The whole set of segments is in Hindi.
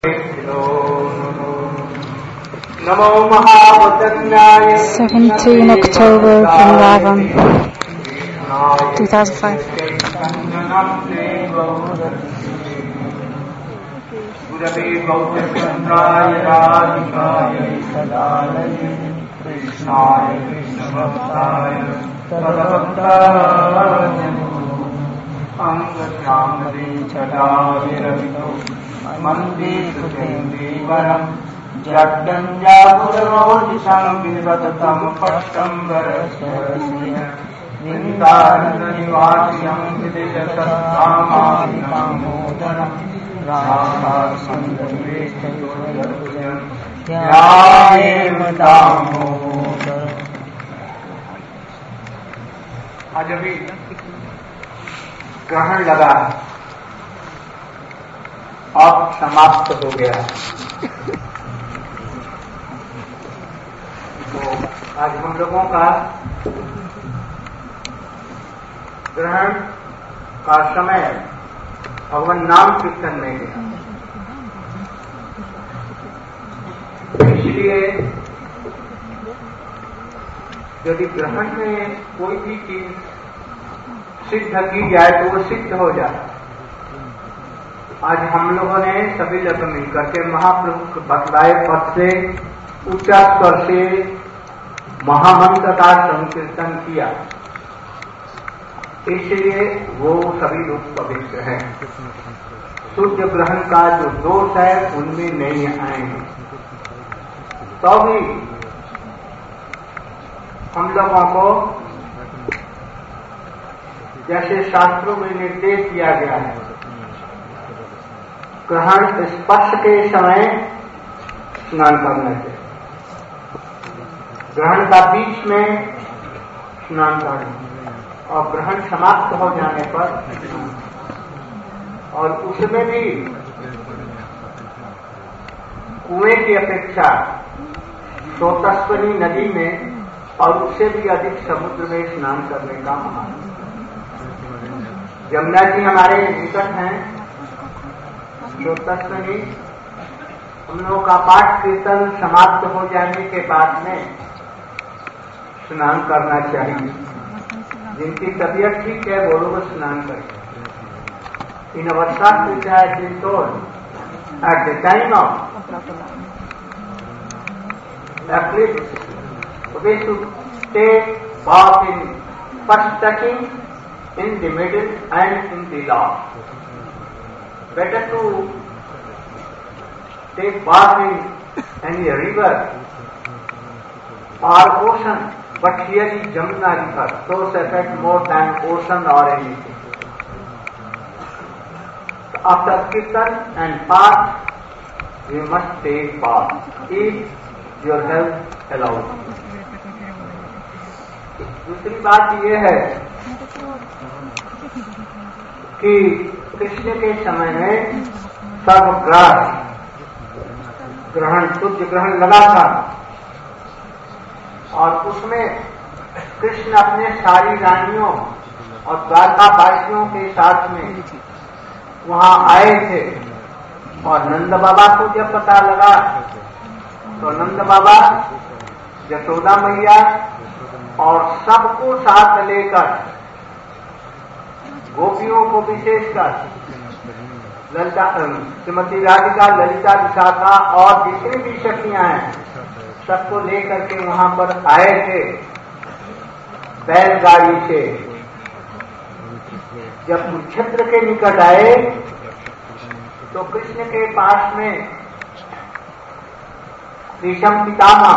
17 October, Vrindavan, 2005. Gurave Gautamapraya Radhikaya Sadalaya Krishnaya Krishnabhaktaya Tadabhaktaya Angashyamade Chadaviravito Mandi Sutendivaram Jagdanjapuravojisam Vidvatatam Pashtambarasya Vindaranivasiyam Vidyasattamavikamodharam Radha Sandhaveshtayoyartujam Dhyayev Damodar। आज अभी ग्रहण लगा, अब समाप्त हो गया। तो आज हम लोगों का ग्रहण का समय भगवान नाम कीर्तन में गया। इसलिए यदि ग्रहण में कोई भी चीज सिद्ध की जाए तो वो सिद्ध हो जाए। आज हम लोगों ने सभी लोग मिलकर के महाप्रभु के बतलाए पद से उच्च स्वर से महामंत्र का संकीर्तन किया, इसलिए वो सभी लोग पवित्र हैं। सूर्य ग्रहण का जो दोष है उनमें नहीं आएंगे। तो भी हम लोगों को जैसे शास्त्रों में निर्देश दिया गया है, ग्रहण स्पर्श के समय स्नान करना चाहिए, ग्रहण का बीच में स्नान करना और ग्रहण समाप्त हो जाने पर, और उसमें भी कुएं की अपेक्षा स्रोतस्वनी नदी में और उससे भी अधिक समुद्र में स्नान करने का महान। यमुना जी हमारे निकट हैं, स्रोतस्वनी, हम लोगों का पाठ कीर्तन समाप्त हो जाने के बाद में स्नान करना चाहिए। जिनकी तबीयत ठीक है वो लोग स्नान करें। इन अवस्था at the time of eclipse, we should take bath in first touching, in the middle and in the last. Better to take bath in any river or ocean, but here is Jamuna river, those affect more than ocean or anything. After kirtan and bath, you must take bath if your health allows. दूसरी बात यह है कि कृष्ण के समय में सर्वग्रास ग्रहण, सूर्य ग्रहण लगा था और उसमें कृष्ण अपने सारी रानियों और द्वारकावासियों के साथ में वहां आए थे। और नंद बाबा को जब पता लगा तो नंद बाबा, यशोदा मैया और सबको साथ लेकर, गोपियों को विशेषकर, ललिता, श्रीमती राधिका, ललिता, विशाखा और जितनी भी सखियां हैं सबको लेकर के वहां पर आए थे बैलगाड़ी से। जब कुरुक्षेत्र के निकट आए तो कृष्ण के पास में भीष्म पितामह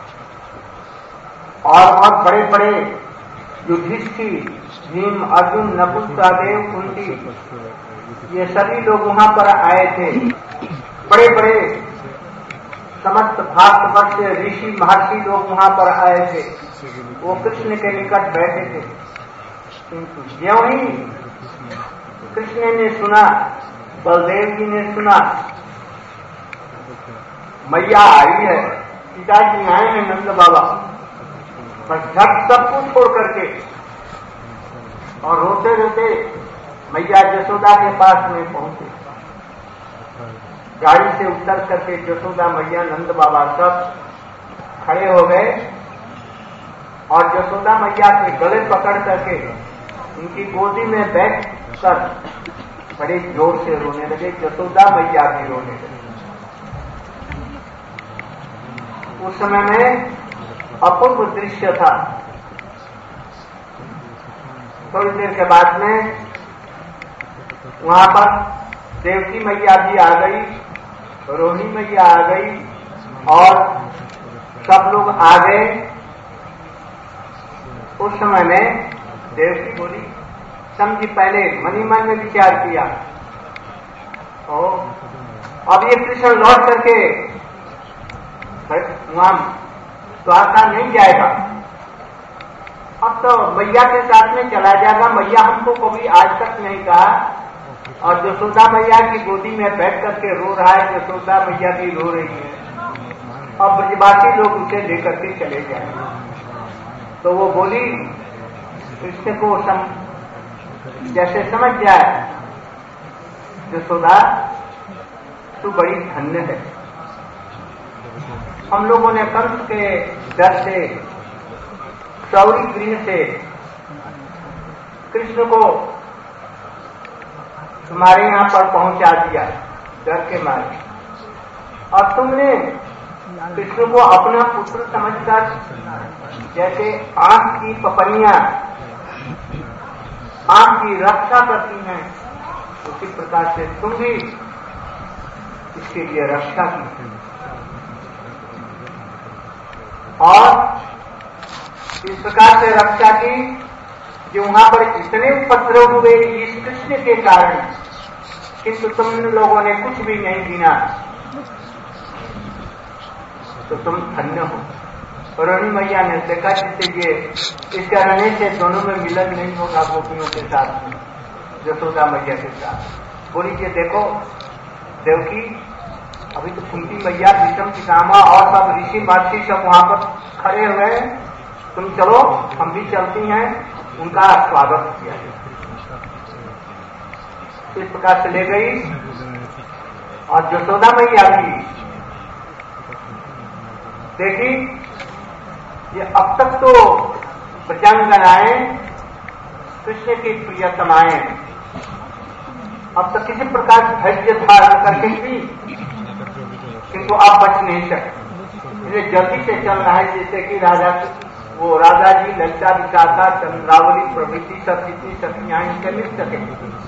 और बड़े बड़े युधिष्ठिर, भीम, अर्जुन, नकुल, सहदेव, कुंती, ये सभी लोग वहां पर आए थे। बड़े बड़े समस्त भारतवर्ष से ऋषि महर्षि लोग वहां पर आए थे। वो कृष्ण के निकट बैठे थे। किंतु ज्यों ही कृष्ण ने सुना, बलदेव जी ने सुना मैया आई है, पिताजी आए हैं नंद बाबा, पर झट सब कुछ छोड़ करके और रोते रोते मैया यशोदा के पास में पहुंचे। गाड़ी से उतर करके यशोदा मैया, नंद बाबा सब खड़े हो गए और यशोदा मैया के गले पकड़ करके उनकी गोदी में बैठ कर बड़े जोर से रोने लगे। यशोदा मैया भी रोने लगे। उस समय में अपूर्व दृश्य था। थोड़ी देर के बाद में वहां पर देवकी मैया भी आ गई, रोहिणी मैया आ गई और सब लोग आ गए। उस समय में देवकी बोली, समझी पहले मनी मन में विचार किया और अब ये कृष्ण लौट करके वहां द्वारका नहीं जाएगा, अब तो मैया के साथ में चला जाएगा। मैया हमको कभी आज तक नहीं कहा और यशोदा मैया की गोदी में बैठ करके रो रहा है, यशोदा मैया भी रो रही है और ब्रजवासी लोग उसे लेकर के चले जाएंगे। तो वो बोली कृष्ण को जैसे समझ जाए, यशोदा तू बड़ी धन्य है। हम लोगों ने कंस के डर से, सौरी गृह से कृष्ण को तुम्हारे यहां पर पहुंचा दिया डर के मारे, और तुमने कृष्ण को अपना पुत्र समझकर जैसे आंख की पपनियां आंख की रक्षा करती हैं, उसी प्रकार से तुम भी इसके लिए रक्षा की और इस प्रकार से रक्षा की कि वहां पर इतने उपद्रव हुए इस कृष्ण के कारण, किंतु तुम लोगों ने कुछ भी नहीं गिना, तो तुम धन्य हो। रोहिणी मैया ने देखा जिससे ये इसका रहने से दोनों में मिलन नहीं होगा गोपियों के साथ में, यशोदा मैया के साथ। बोली कि देखो देवकी, अभी तो कुंती मैया, भीष्म पितामह और सब ऋषि महर्षि सब वहां पर खड़े हुए हैं, तुम चलो हम भी चलती हैं, उनका स्वागत किया। इस प्रकार से ले गई और यशोदा मैया भी देखी ये अब तक तो प्रजंगनाएं कृष्ण की प्रियतमाएं अब तक किसी प्रकार धैर्य धारण करके भी, किंतु आप बच नहीं सकते। इन्हें जल्दी से चलना है, जैसे कि राजा जी ललिता, विशाखा, चंद्रावली प्रभृति सब जितनी शक्तियां इनसे मिल सके।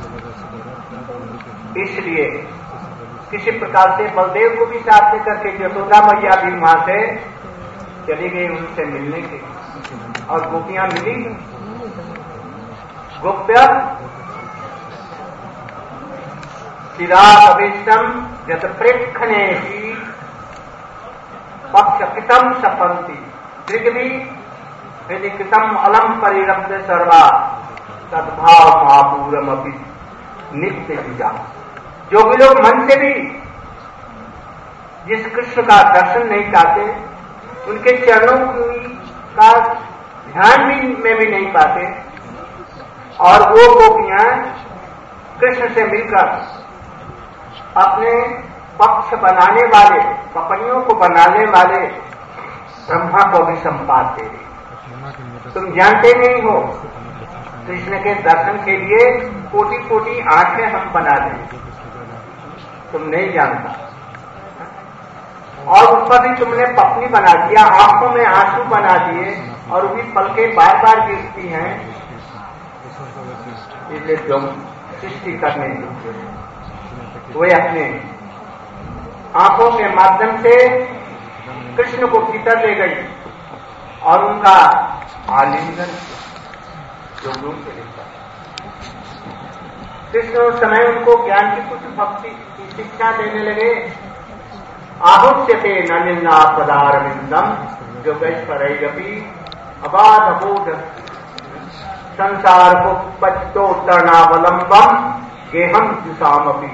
इसलिए किसी प्रकार से बलदेव को भी साथ लेकर के यशोदा मैया भी वहां से चली गई उनसे मिलने के, और गोपियां मिली। गोप्य चिराभिष्टम यत प्रेक्षणे भी पक्षपितम सपंती दृग्भी हृदय कृतम अलम परिरब्ध सर्वा सद्भाव महापूरम अपनी नित्य विजा। जो भी लोग मन से भी जिस कृष्ण का दर्शन नहीं चाहते, उनके चरणों का ध्यान में भी नहीं पाते, और वो गोपियां कृष्ण से मिलकर अपने पक्ष बनाने वाले, पपनियों को बनाने वाले ब्रह्मा को भी संपाद दे रहे। तुम जानते नहीं हो, कृष्ण के दर्शन के लिए कोटि कोटि आंखें हम बना दें, तुम नहीं जानता। और उस पर भी तुमने पत्नी बना दिया, आंखों में आंसू बना दिए, और भी पलकें बार बार गिरती हैं। इसलिए जो सृष्टि करने वे अपने आंखों के माध्यम से कृष्ण को भीतर ले गई और उनका आलिंगन जो रूप से लेता। कृष्ण उस समय उनको ज्ञान की कुछ भक्ति की शिक्षा देने लगे। आहुष्यते नलिना पदारविंदम जो वैश्वरैरपि अबाध बोध संसार को पच्चोत्तरणावलंबम गेहम जुषामपि।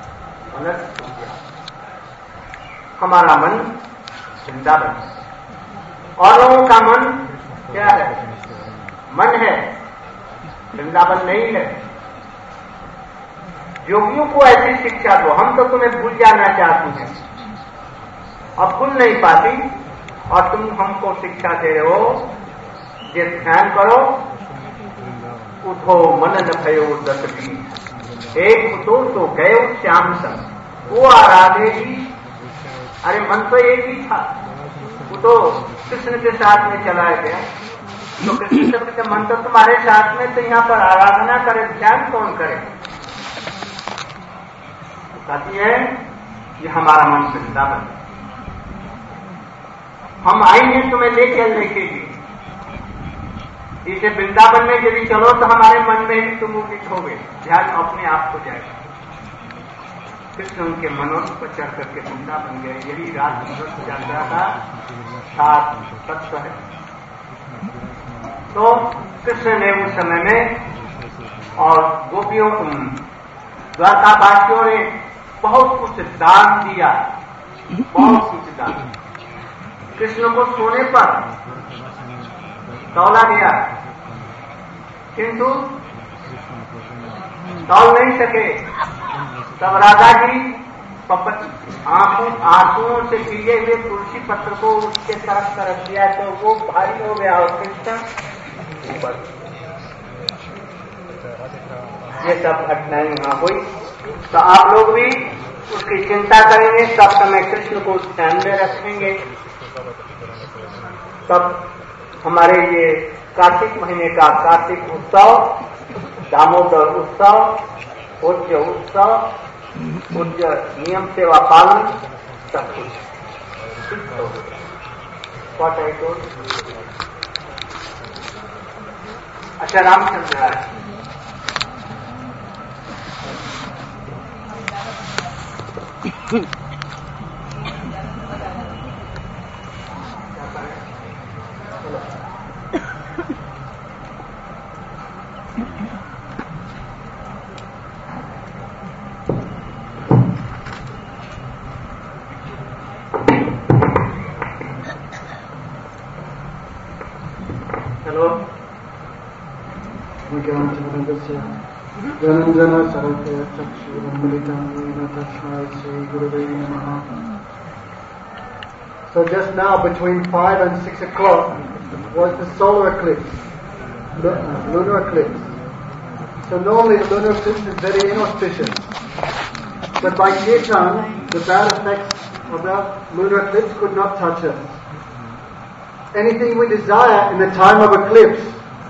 हमारा मन वृंदावन, और लोगों का मन क्या है? मन है, वृंदावन नहीं है। योगियों को ऐसी शिक्षा दो, हम तो तुम्हें भूल जाना चाहती हैं, अब भूल नहीं पाती, और तुम हमको शिक्षा दे रहे हो ये ध्यान करो, उठो मनन भयो दशमी, एक उठो तो गए श्याम संग, वो आराधेगी। अरे मन तो एक ही था, वो तो कृष्ण के साथ में चला गया, तो कृष्ण के मन तो तुम्हारे साथ में, तो यहाँ पर आराधना करे, ध्यान कौन करे? कहती है कि हमारा मन वृंदावन, हम आएंगे तुम्हें ले चलने के लिए, इसे वृंदावन में यदि चलो तो हमारे मन में भी तुम उदित हो गए, ध्यान अपने आप हो जाएगा। कृष्ण उनके मनोरथ पर चढ़ करके वृंदावन गए, यही रात यात्रा का सात तत्व है। तो कृष्ण ने उस समय में और गोपियों द्वारकावासियों ने बहुत कुछ दान दिया, बहुत कुछ दान। कृष्ण को सोने पर तौला गया, किंतु तौल नहीं सके। तब राजा जी आंसुओं से भीगे हुए तुलसी पत्र को उसके तरफ रख दिया, तो वो भारी हो गया और कृष्ण ऊपर। ये सब घटनाएं वहां हुई, तो आप लोग भी उसकी चिंता करेंगे, सब समय कृष्ण को ध्यान में रखेंगे, तब हमारे ये कार्तिक महीने का कार्तिक उत्सव, दामोदर उत्सव, पूज्य उत्सव, पूज्य नियम सेवा पालन, सब कुछ What I told? अच्छा, रामचंद्र है। Jananjana Sarakaya Chakshurambalitam Tasmai Sri Gurave Namaha. So just now, between 5 and 6 o'clock, was the solar eclipse, lunar eclipse. So normally the lunar eclipse is very inauspicious. But by Kirtan, the bad effects of that lunar eclipse could not touch us. Anything we desire in the time of eclipse,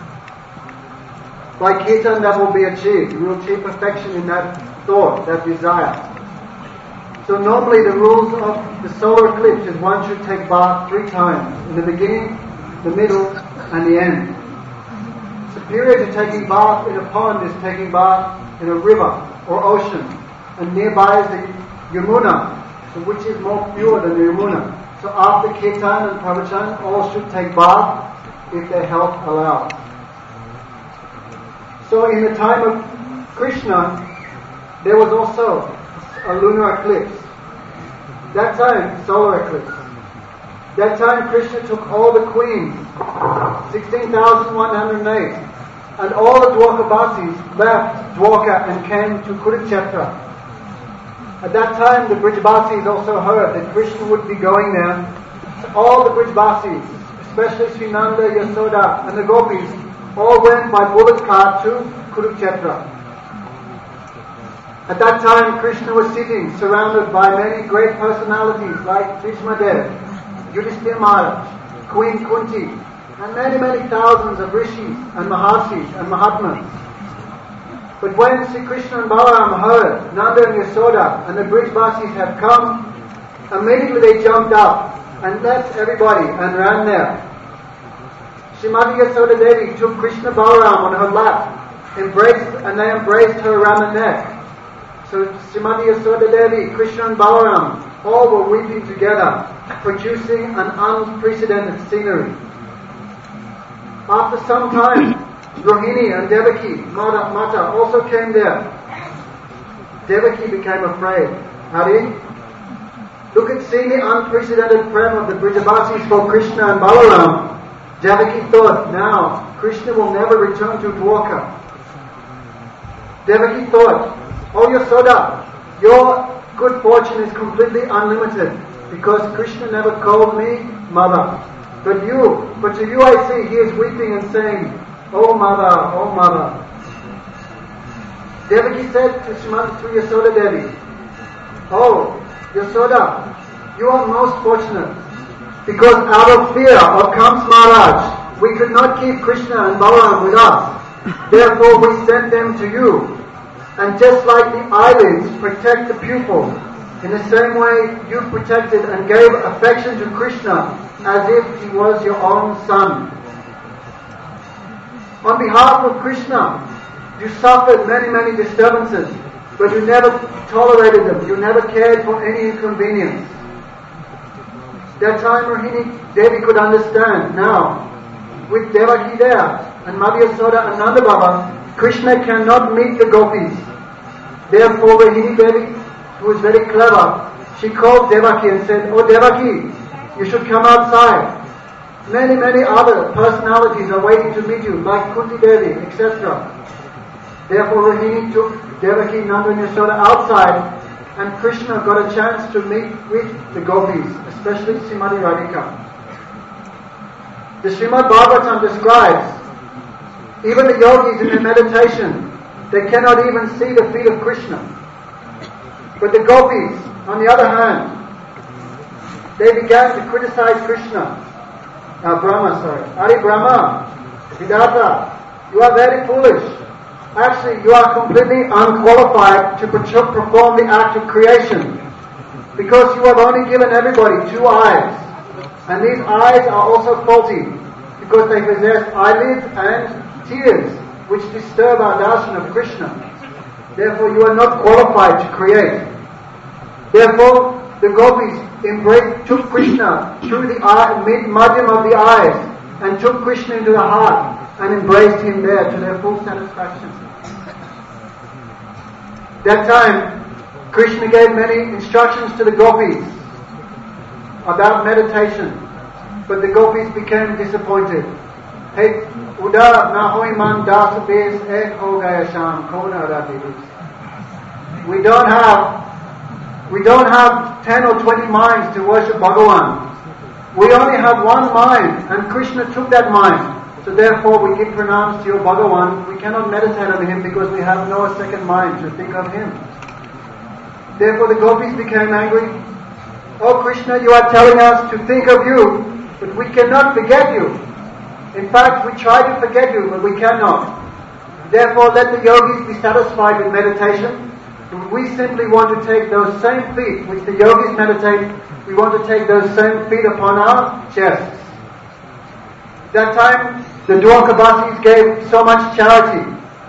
by Kirtan that will be achieved. We will achieve perfection in that thought, that desire. So normally the rules of the solar eclipse is one should take bath 3 times, in the beginning, the middle, and the end. Superior to taking bath in a pond is taking bath in a river or ocean, and nearby is the Yamuna, so which is more pure than the Yamuna. So after Kirtan and Pravachan, all should take bath if their health allows. So in the time of Krishna, there was also a lunar eclipse. That time, solar eclipse. That time Krishna took all the queens, 16,108, and all the Dwarkabasis left Dwarka and came to Kurukshetra. At that time the Brijbasis also heard that Krishna would be going there. So all the Brijbasis, especially Sri Nanda, Yasoda and the Gopis, all went by bullock cart to Kurukshetra. At that time, Krishna was sitting surrounded by many great personalities like Bhishmadev, Yudhishthira Maharaj, Queen Kunti, and many thousands of rishis and maharshis and mahatmas. But when Sri Krishna and Balaram heard Nanda and Yasoda and the Brijbasis had come, immediately they jumped up and left everybody and ran there. Srimati Yasoda Devi took Krishna Balaram on her lap, and they embraced her around the neck. So Srimati Yasoda Devi, Krishna and Balaram, all were weeping together, producing an unprecedented scenery. After some time, Rohini and Devaki, Mata, also came there. Devaki became afraid. Hari, look at seeing the unprecedented prem of the Brijavasis for Krishna and Balaram. Devaki thought, now, Krishna will never return to Dwarka. Devaki thought, Oh Yasoda, your good fortune is completely unlimited because Krishna never called me mother. But to you I see he is weeping and saying, oh mother, oh mother. Devaki said to Yasoda Devi, oh Yasoda, you are most fortunate because out of fear of Kams Maharaj, we could not keep Krishna and Balaram with us. Therefore we sent them to you. And just like the eyelids protect the pupil, in the same way you protected and gave affection to Krishna as if he was your own son. On behalf of Krishna, you suffered many disturbances, but you never tolerated them, you never cared for any inconvenience. That time Rohini Devi could understand now. With Devaki there and Madhya Yasoda and Nanda Baba, Krishna cannot meet the gopis. Therefore Rohini Devi, who was very clever, she called Devaki and said, oh Devaki, you should come outside. Many other personalities are waiting to meet you, like Kunti Devi, etc. Therefore Rohini took Devaki, Nanda and Yasoda outside, and Krishna got a chance to meet with the gopis, especially Srimati Radhika. The Srimad Bhagavatam describes even the yogis in their meditation, they cannot even see the feet of Krishna. But the gopis, on the other hand, they began to criticize Krishna. Hari Brahma, Siddhartha, you are very foolish. Actually, you are completely unqualified to perform the act of creation because you have only given everybody 2 eyes. And these eyes are also faulty because they possess eyelids and tears which disturb our darshan of Krishna. Therefore you are not qualified to create. Therefore the gopis took Krishna through the medium of the eyes and took Krishna into the heart and embraced him there to their full satisfaction. That time Krishna gave many instructions to the gopis about meditation, but the gopis became disappointed. Hey, Uda na hoi man das bes ek ho gaya sham kona rati. We don't have 10 or 20 minds to worship Bhagavan. We only have one mind, and Krishna took that mind. So therefore we give pranams to your Bhagavan. We cannot meditate on him because we have no second mind to think of him. Therefore the gopis became angry. Oh Krishna, you are telling us to think of you, but we cannot forget you. In fact, we try to forget you, but we cannot. Therefore, let the yogis be satisfied with meditation. We simply want to take those same feet which the yogis meditate, we want to take those same feet upon our chests. That time, the Dwarkavasis gave so much charity.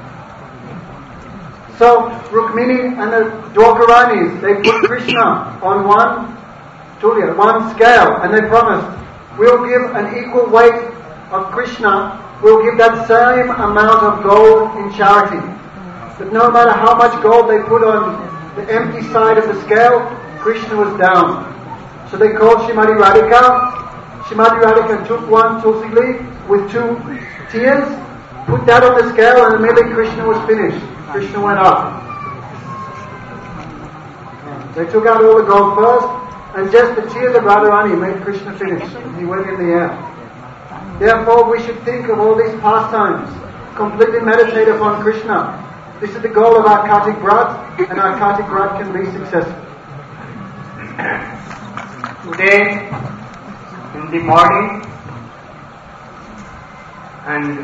So, Rukmini and the Dwarkaranis, they put Krishna on one scale, and they promised, we'll give an equal weight of Krishna, we'll give that same amount of gold in charity. But no matter how much gold they put on the empty side of the scale, Krishna was down. So they called Srimati Radhika. Srimati Radhika took one tulsi leaf with 2 tears, put that on the scale, and immediately Krishna was finished. Krishna went up. They took out all the gold first, and just the tears of Radharani made Krishna finish. He went in the air. Therefore, we should think of all these pastimes, completely meditate upon Krishna. This is the goal of our Kartik Vrat, and our Kartik Vrat can be successful. Today, in the morning and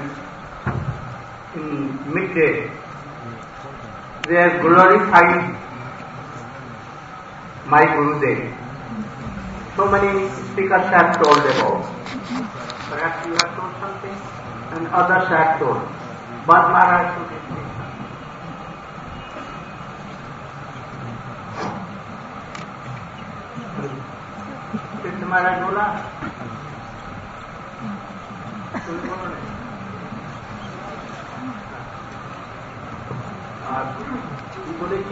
in midday, they have glorified my Gurudev. So many speakers have told about. Perhaps you have told something, and others have told. But Maharaj should speak. Krishna Maharaj bola. কি বলেছে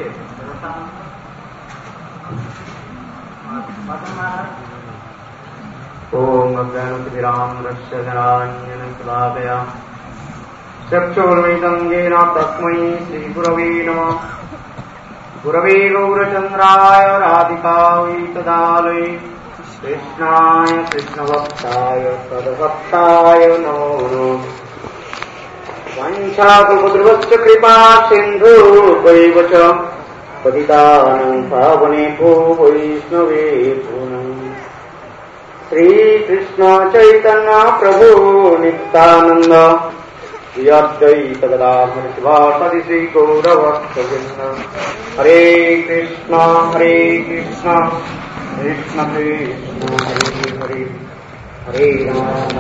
ओम अज्ञानतिमिरान्धस्य ज्ञानाञ्जनशलाकया चक्षुर्मिलितं येन तस्मै श्रीगुरवे नमः। गुरवे गौरचन्द्राय राधिकायै तदालये कृष्णाय कृष्णभक्ताय तद्भक्ताय नमो नमः। वाञ्छाकल्पतरुश्च कृपा सिन्धुभैव च पतितानां पावनेभ्यो वैष्णवेभ्यो नमः। श्रीकृष्ण चैतन्य प्रभु नित्यानन्द यद्वैत गदाधर शिवासादि श्री गौरभक्तवृन्द। हरे कृष्ण कृष्ण कृष्ण हरे हरे, हरे राम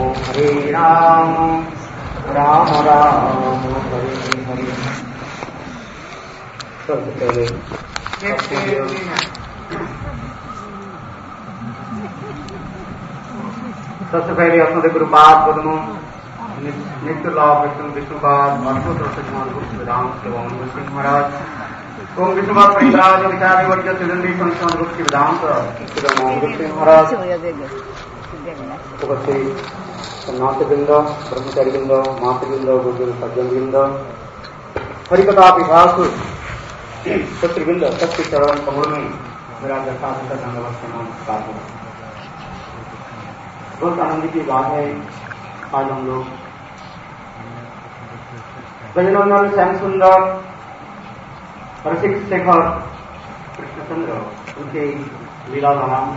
राम राम हरे हरे। सबसे पहले अपने गुरुपाद पद्मों नित्य लाभ विष्णु विष्णुपाद अद्भुत सज्जमान गुरु वेदांत एवं सिंह महाराज ओम विष्णुपाद परिवराज विचार वर्ग सिद्धि संस्थान गुरु वेदांत सिंह महाराज उपस्थित सन्यासी वृंद, ब्रह्मचारी वृंद, मातृ वृंद, गुरुजन सज्जन वृंद, हरिकथा विभाग शत्रुवृंद, सबके चरण कमल में मेरा दंडवत नमस्कार हो। बहुत आनंद की बात है, आज हम लोग गजनंदन श्याम सुंदर रसिक शेखर कृष्णचंद्र उनके लीला धाम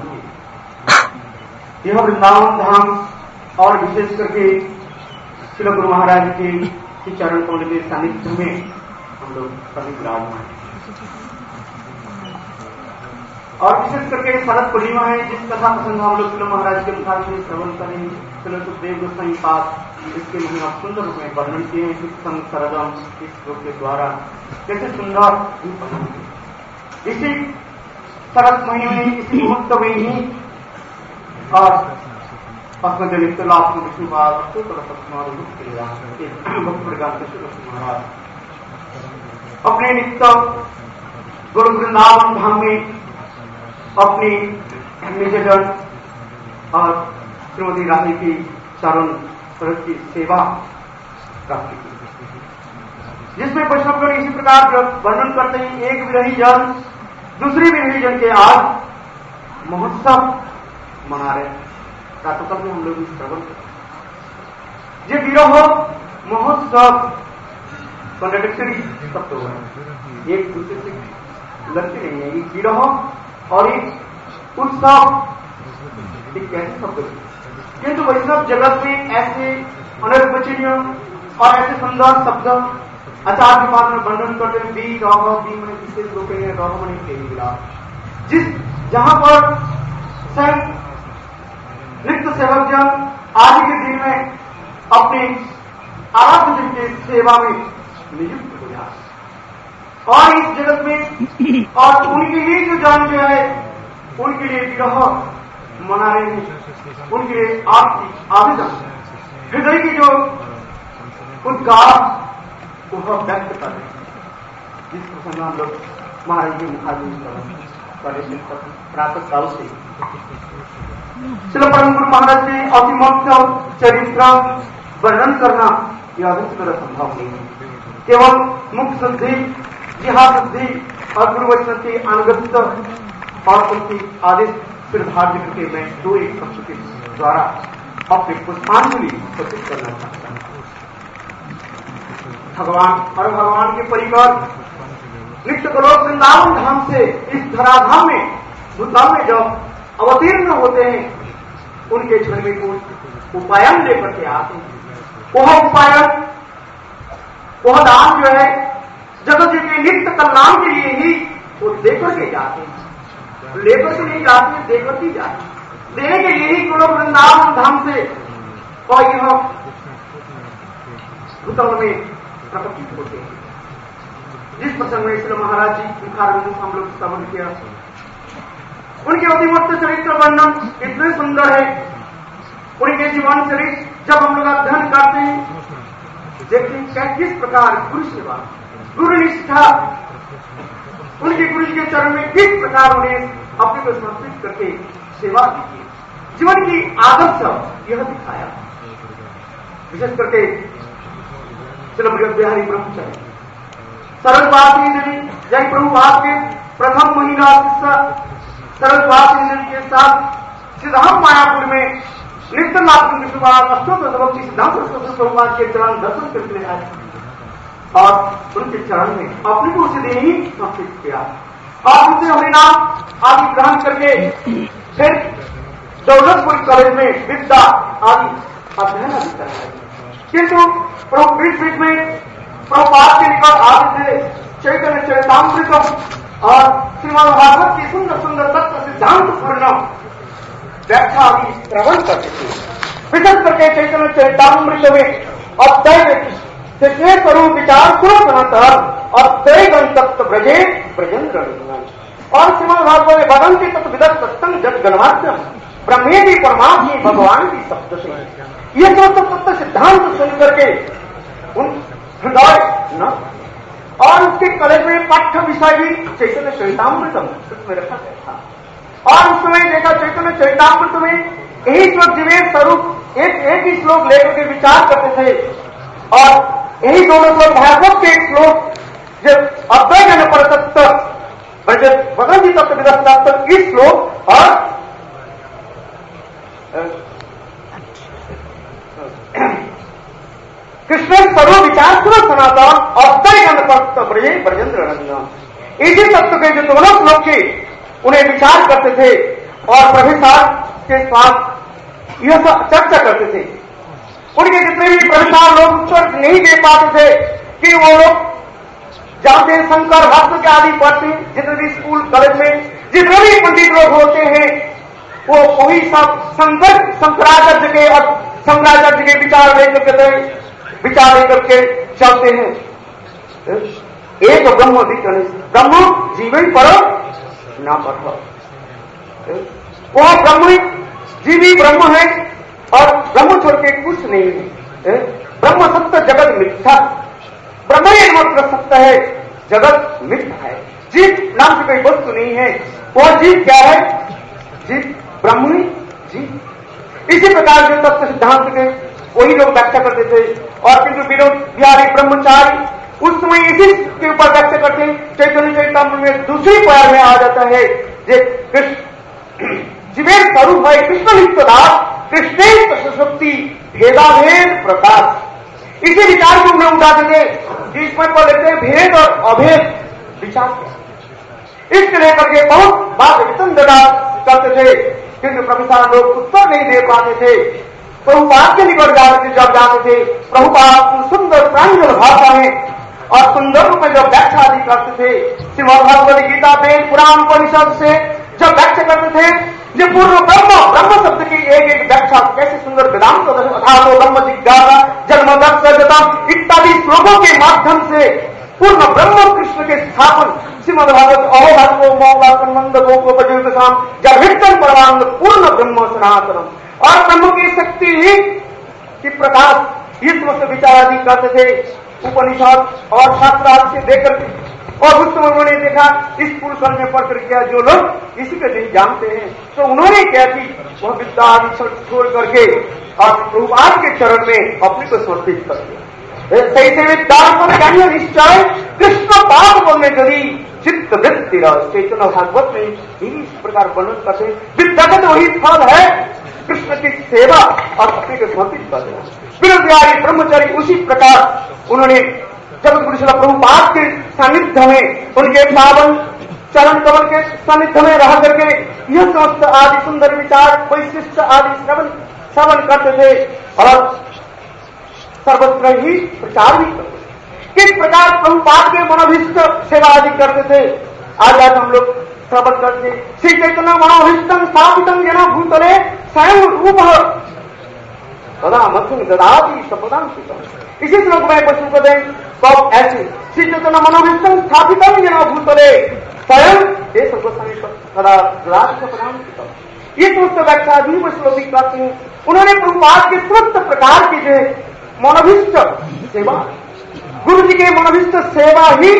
यह वृंदावन धाम और विशेष करके श्री गुरु महाराज के चरण कमल के सानिध्य में हम लोग सभी विराजमान हैं। और विशेष करके शरद पूर्णिमा है, जिस कथा प्रसंग हम लोग श्री महाराज के मुखार से श्रवण करेंगे। श्री सुखदेव गोस्वामी पास इसके महिमा सुंदर रूप में वर्णन किए हैं। संग सरदम इस श्लोक के द्वारा कैसे सुंदर इसी शरद महीने इसी मुहूर्त में ही और अस्मदलित लाभ विष्णुपाद महाराज अपने नित्य गुरु वृंदावन धाम में अपनी निजजन और श्रीमती रानी की चरण सरद की सेवा प्राप्त की, जिसमें वैष्णवगण इसी प्रकार वर्णन करते हैं। एक विरही जन दूसरी विरही जन के आज महोत्सव मना रहे। प्रातःकाल में हम लोग श्रवण करते ये विरह महोत्सव कॉन्ट्रडिक्टरी शब्द हुआ है, एक दूसरे से लगते नहीं है। एक विरह और एक उत्सव एक कैसे शब्द है, किंतु वैष्णव जगत में ऐसे अनिर्वचनीय और ऐसे सुंदर शब्द आचार्य के पास में वर्णन करते हैं। बी रह बी मैंने विशेष रूप में रह मैंने केली विलास, जिस जहां पर नित्य सेवक जन आज के दिन में अपने आराध्य जन की सेवा में नियुक्त हो जाए और इस जगत में और उनके लिए जो जान जो है उनके लिए विरह मना रहे हैं, उनके लिए आपकी आवेदन हृदय की जो उद्गार वह व्यक्त कर रहे हैं। जिस प्रसंग हम लोग महाराज के मुखारबिंद प्रातः काल से श्री परम गुरु महाराज के अतिमोत्सव चरित्र वर्णन करना यह अभिष्ट संभव नहीं है। केवल मुख शुद्धि, जिहाद शुद्धि और गुरु वचन की अनुगत और उनकी आदेश सिरधार्य के मैं दो एक शब्द के द्वारा अपने पुष्पांजलि प्रस्तुत करना चाहता हूं। भगवान और भगवान के परिवार नित्य गोलोक वृंदावन धाम से इस धराधाम में भूधाम में जब अवतीर्ण होते हैं उनके क्षण में कुछ उपायन लेकर के आते हैं। वह उपायन वह दान जो है जगत के नित्य कल्याण के लिए ही वो देकर के जाते हैं, लेकर के नहीं जाते, देकर के जाते, देने के लिए ही गोलोक वृंदावन धाम से और यह भूतल में प्रकटित होते हैं। जिस प्रसंग में श्री महाराज जी मुखार हम लोग श्रवण किया, उनके अतिमूर्त चरित्र वर्णन इतने सुंदर है। उनके जीवन चरित्र जब हम लोग अध्ययन करते हैं, देखते हैं किस प्रकार गुरु सेवा, गुरु निष्ठा, उनके गुरु जी के चरण में किस प्रकार उन्हें अपने को समर्पित करके सेवा की, जीवन की आदर्श यह दिखाया। विशेष करके श्री बिहारी ब्रह्मचारी सरल बात ही नहीं, जय प्रभुपाद के प्रथम महीना सरलवासी के साथ सिद्धांत मायापुर में नित्यनाथ कृष्ण अष्टोत्तर सबक सिद्धांत सरस्वती प्रभुपाद के चरण दर्शन करके आए और उनके चरण में अपने को उसी दिन ही समर्पित किया और उनसे हरिनाम आदि ग्रहण करके फिर दौलतपुर कॉलेज में विद्या आदि अध्ययन आदि कराया। किंतु प्रभु बीच बीच में प्रभुपाद के निकट आदि थे चैतन्य चरितामृतम और श्रीमद् भागवत की सुंदर सुंदर तत्व सिद्धांत पूर्ण व्याख्या आदि श्रवण करते थे। विशेष करके चैतन्य चरितामृत में अद्वैत कृष्ण स्वरूप विचार सुनातर और त्रैगण तत्व ब्रजे ब्रजेंद्र और श्रीमद् भागवत में वदंती तत्व विदत सत्संग जग गणमाध्यम ब्रह्मेदी परमात्मी भगवान की शब्द से ये तत्व सिद्धांत सुन करके उन हृदय न और उसके कॉलेज में पाठ्य विषय भी चैतन्य चरितामृतम उसमें रखा गया था और उस समय देखा चैतन्य चरितामृत में यही श्लोक जीवेश स्वरूप एक ही श्लोक लेकर के विचार करते थे और यही दोनों श्लोक भागवत के एक श्लोक जब अद्वैत परतत्व वदंती तत्व विदस्तात्व इस श्लोक और कृष्ण स्वरूप विचार सुनो सनातन अद्वैत तत्व ब्रजे ब्रजेंद्र रंजन इसी तत्व के जो दोनों श्लोक के उन्हें विचार करते थे और प्रभिसार के साथ यह चर्चा करते थे। उनके जितने भी प्रभिसार लोग उत्तर नहीं दे पाते थे कि वो लोग जाते शंकर भाष्य के आदि पढ़ते हैं। जितने भी स्कूल कॉलेज में जितने भी पंडित लोग होते हैं वो वही सब शंकराचार्य के और शंकराचार्य के विचार लेकर के चलते हैं। एक ब्रह्म ब्रह्म जीवन पर ना पर वह ब्रह्म जीवी ब्रह्म है और ब्रह्म छोड़ के कुछ नहीं है। ब्रह्म सत्य जगत मिथ्या ब्रह्म एकमात्र सत्य है जगत मिथ्या है। जीव नाम से कोई वस्तु नहीं है। वह जीव क्या है? जीव ब्रह्म ही जीव। इसी प्रकार जो तत्व सिद्धांत के वही लोग व्याख्या करते थे और किंतु विनोद बिहारी ब्रह्मचारी उस समय इसी के ऊपर व्याख्या करते हैं। चैतन्य चरितामृत में दूसरी पैर में आ जाता है जे कृष्ण जीवेर स्वरूप है कृष्ण नित्यदास कृष्ण शक्ति भेदाभेद प्रकाश। इसी विचार को उन्हें उठाते थे जिसमें पर लेते हैं भेद और अभेद विचार इसके लेकर के बहुत बात वितंडना करते थे किंतु प्रभुपाद लोग उत्तर नहीं दे पाते थे। प्रभुपाद के निकट जाते थे जब जाते थे प्रभुपाद सुंदर प्रांजल भाषा में और सुंदर रूप में जब व्याख्या आदि करते थे श्रीमद् भगवद गीता वेद पुराण उपनिषद से जब व्याख्या करते थे ये पूर्ण ब्रह्म शब्द की एक एक व्याख्या कैसे सुंदर वेदांत अथातो ब्रह्म जिज्ञासा जन्म दर्शनता इत्यादि श्लोकों के माध्यम से पूर्ण ब्रह्म कृष्ण के स्थापन श्रीमद् भागवत अहोभागो मौलाकन मंद गोपजीव शाम जर्भिष्टन परमानंद पूर्ण ब्रह्म सनातनम और ब्रह्म की शक्ति की प्रकाश ये समस्त विचार आदि करते थे उपनिषद और शास्त्र आदि से देकर और उस समय उन्होंने देखा इस पुरुषल में पढ़कर किया जो लोग इसी के दिन जानते हैं तो उन्होंने क्या कि वह विद्या आदि छोड़ करके और प्रभुपाद के चरण में अपने को समर्पित कर दिया। सही विद्या निश्चय कृष्ण पाद बोलने गली चित्त वृत्ति चैतन्य भागवत में इस प्रकार वर्णन करते विद्या का तो वही फल है कृष्ण की सेवा और अपने को समर्पित कर देना। विरोधी ब्रह्मचारी उसी प्रकार उन्होंने जगत गुरु श्रील प्रभुपाद के सानिध्य में उनके पावन चरण कमल के सानिध्य में रह करके यह समस्त आदि सुंदर विचार वैशिष्ट आदि श्रवण करते थे और सर्वत्र ही प्रचार भी करते थे। किस प्रकार प्रभुपाद के मनोभिष्ट सेवा आदि करते थे आज हम लोग श्रवण करते श्री चैतन्य मनोभिष्टम स्थापितम जना भूतले स्वयं रूप सदा मथुन ददाति सपदाम सुतम। इसी श्लोक में पशु को दें तो ऐसे श्री चैतन्य मनोभिष्टम स्थापितम जना भूतले स्वयं ये सबको सदा ददाति सपदाम सुतम। ये समस्त व्याख्या भी वो श्लोक करते हैं। उन्होंने प्रभुपाद के समस्त प्रकार की जो मनोभिष्ट सेवा गुरु जी के मनोभिष्ट सेवा ही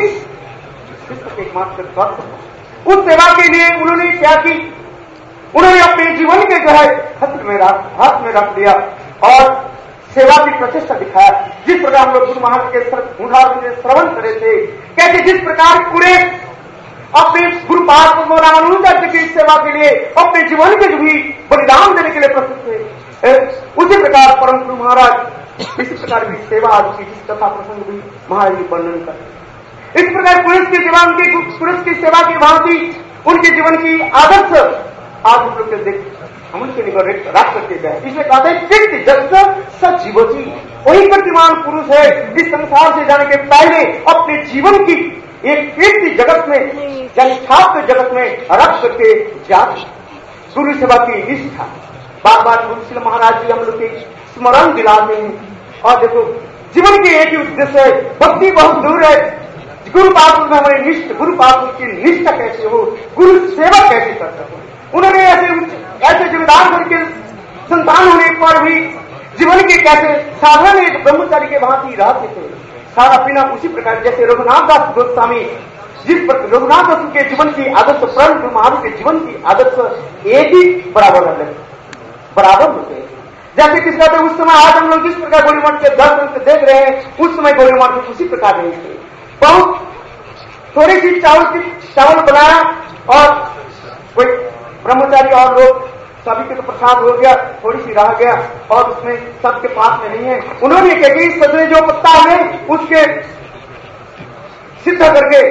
एकमात्र कर्तव्य। उस सेवा के लिए उन्होंने क्या की उन्होंने अपने जीवन के जो है हाथ में रख दिया और सेवा की प्रचेष्टा दिखाया। जिस प्रकार हम लोग गुरु महाराज के श्रवण करे थे कहते जिस प्रकार पूरे अपने गुरुपाद रामानुजाचार्य की सेवा के लिए अपने जीवन के भी बलिदान देने के लिए प्रस्तुत थे। उसी प्रकार परम गुरु महाराज इसी प्रकार की सेवा आज की कथा प्रसंग भी महाराज जी वर्णन करते। इस प्रकार पुरुष की सेवा की भांति उनके जीवन की आदर्श आज हम लोग देख हम उनके निकट रख सकते हैं। इसलिए कहते हैं कीर्ति जगत सजीवती, वही प्रतिमान पुरुष है इस संसार से जाने के पहले अपने जीवन की एक कीर्ति जगत में यानी छात्र जगत में रख करके जाते। गुरु सेवा की निष्ठा बार बार गुरु महाराज जी हम लोग के स्मरण दिलाते हैं। और देखो जीवन के एक ही उद्देश्य है, भक्ति बहुत दूर है, गुरु पाद में हमारे निष्ठ गुरु पाद की निष्ठा कैसे हो, गुरु सेवा कैसे कर सको। उन्होंने ऐसे जिम्मेदार करके संतान होने पर भी जीवन के कैसे साधारण एक ब्रह्मचारी के भांति रहते थे, खाना पीना उसी प्रकार जैसे रघुनाथ दास गोस्वामी जिस पर रघुनाथ दास के जीवन की आदर्श परम महावीर के जीवन की आदर्श एक ही बराबर होते हैं। जैसे किस कहते उस समय आज हम लोग जिस प्रकार गोली मठ के दर्शन से देख रहे हैं उस समय गोली मठ उसी प्रकार नहीं थे। बहुत थोड़ी सी चावल बनाया और कोई ब्रह्मचारी और लोग सभी के तो प्रसाद हो गया, थोड़ी सी रह गया और उसमें सबके पास में नहीं है। उन्होंने क्या कि सजने जो पत्ता है उसके सिद्ध करके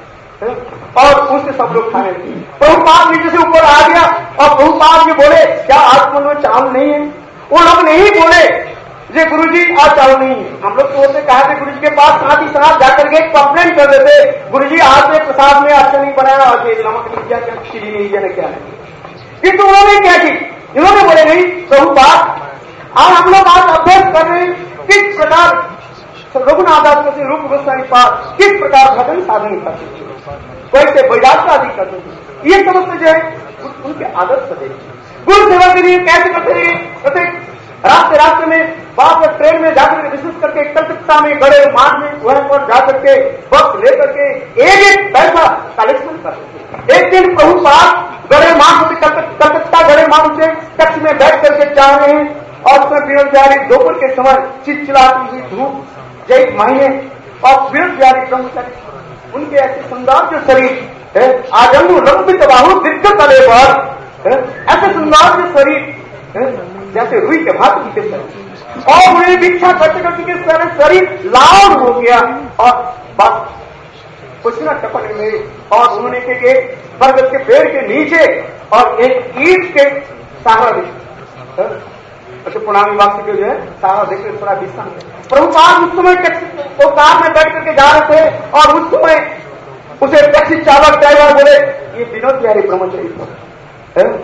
और उससे सब लोग खाने लगे। प्रभुपाद नीचे से ऊपर आ गया और प्रभुपाद जी बोले क्या आज मन में चावल नहीं है? वो लोग नहीं बोले जे गुरुजी आज चावल नहीं है। हम लोग तो होते कहा थे गुरुजी के पास साथ ही साथ जाकर के कंप्लेंट कर देते गुरुजी आज में प्रसाद में अच्छा नहीं बनाया और नमक नहीं दिया, क्या खीरी नहीं दिया, क्या नहीं। किंतु उन्होंने क्या की, इन्होंने बोले नहीं प्रभुपाद आज हम लोग आज अभ्यास कर रहे हैं किस प्रकार रघुनाथ दास से रूप गोस्वामी पास किस प्रकार भजन साधन करते थे, कैसे वैराग्य आदि करते थे, ये समझते जो है उनके आदर्श थे। गुरु सेवा के लिए कैसे करते रास्ते में बात ट्रेन में जाकर विशेष करके कलकत्ता में गड़े मार्ग में वहां पर जाकर के वक्त लेकर के एक पैसा कलेक्शन करते थे। एक दिन प्रभुपाद गड़े मार्ग से कलकत्ता गड़े मार्ग से टैक्सी में बैठ करके जा रहे हैं और उसमें बेरोजगारी दोपहर के समय चिलचिलाती हुई धूप जैक महीने और बेरोजगारी कर्मचारी उनके ऐसे सुंदर जो शरीर आजंगू लंबित बाहु दीर्घ तले पर ऐसे सुंदर जो शरीर जैसे रुई के भात की शरीर और उन्हें भिक्षा करते करते सारे शरीर लाल हो गया और बस पसीना टपकने में और उन्होंने के बरगद के पेड़ के नीचे और एक ईंट के सहारा दिखा अच्छा पुरानी वाक्य के जो है सहारा देखकर थोड़ा विश्राम प्रभुपाद उस समय वो कार में बैठ करके जा रहे थे और उस समय उसे टैक्सी चालक ड्राइवर बोले ये विनोद बिहारी ब्रह्मचारी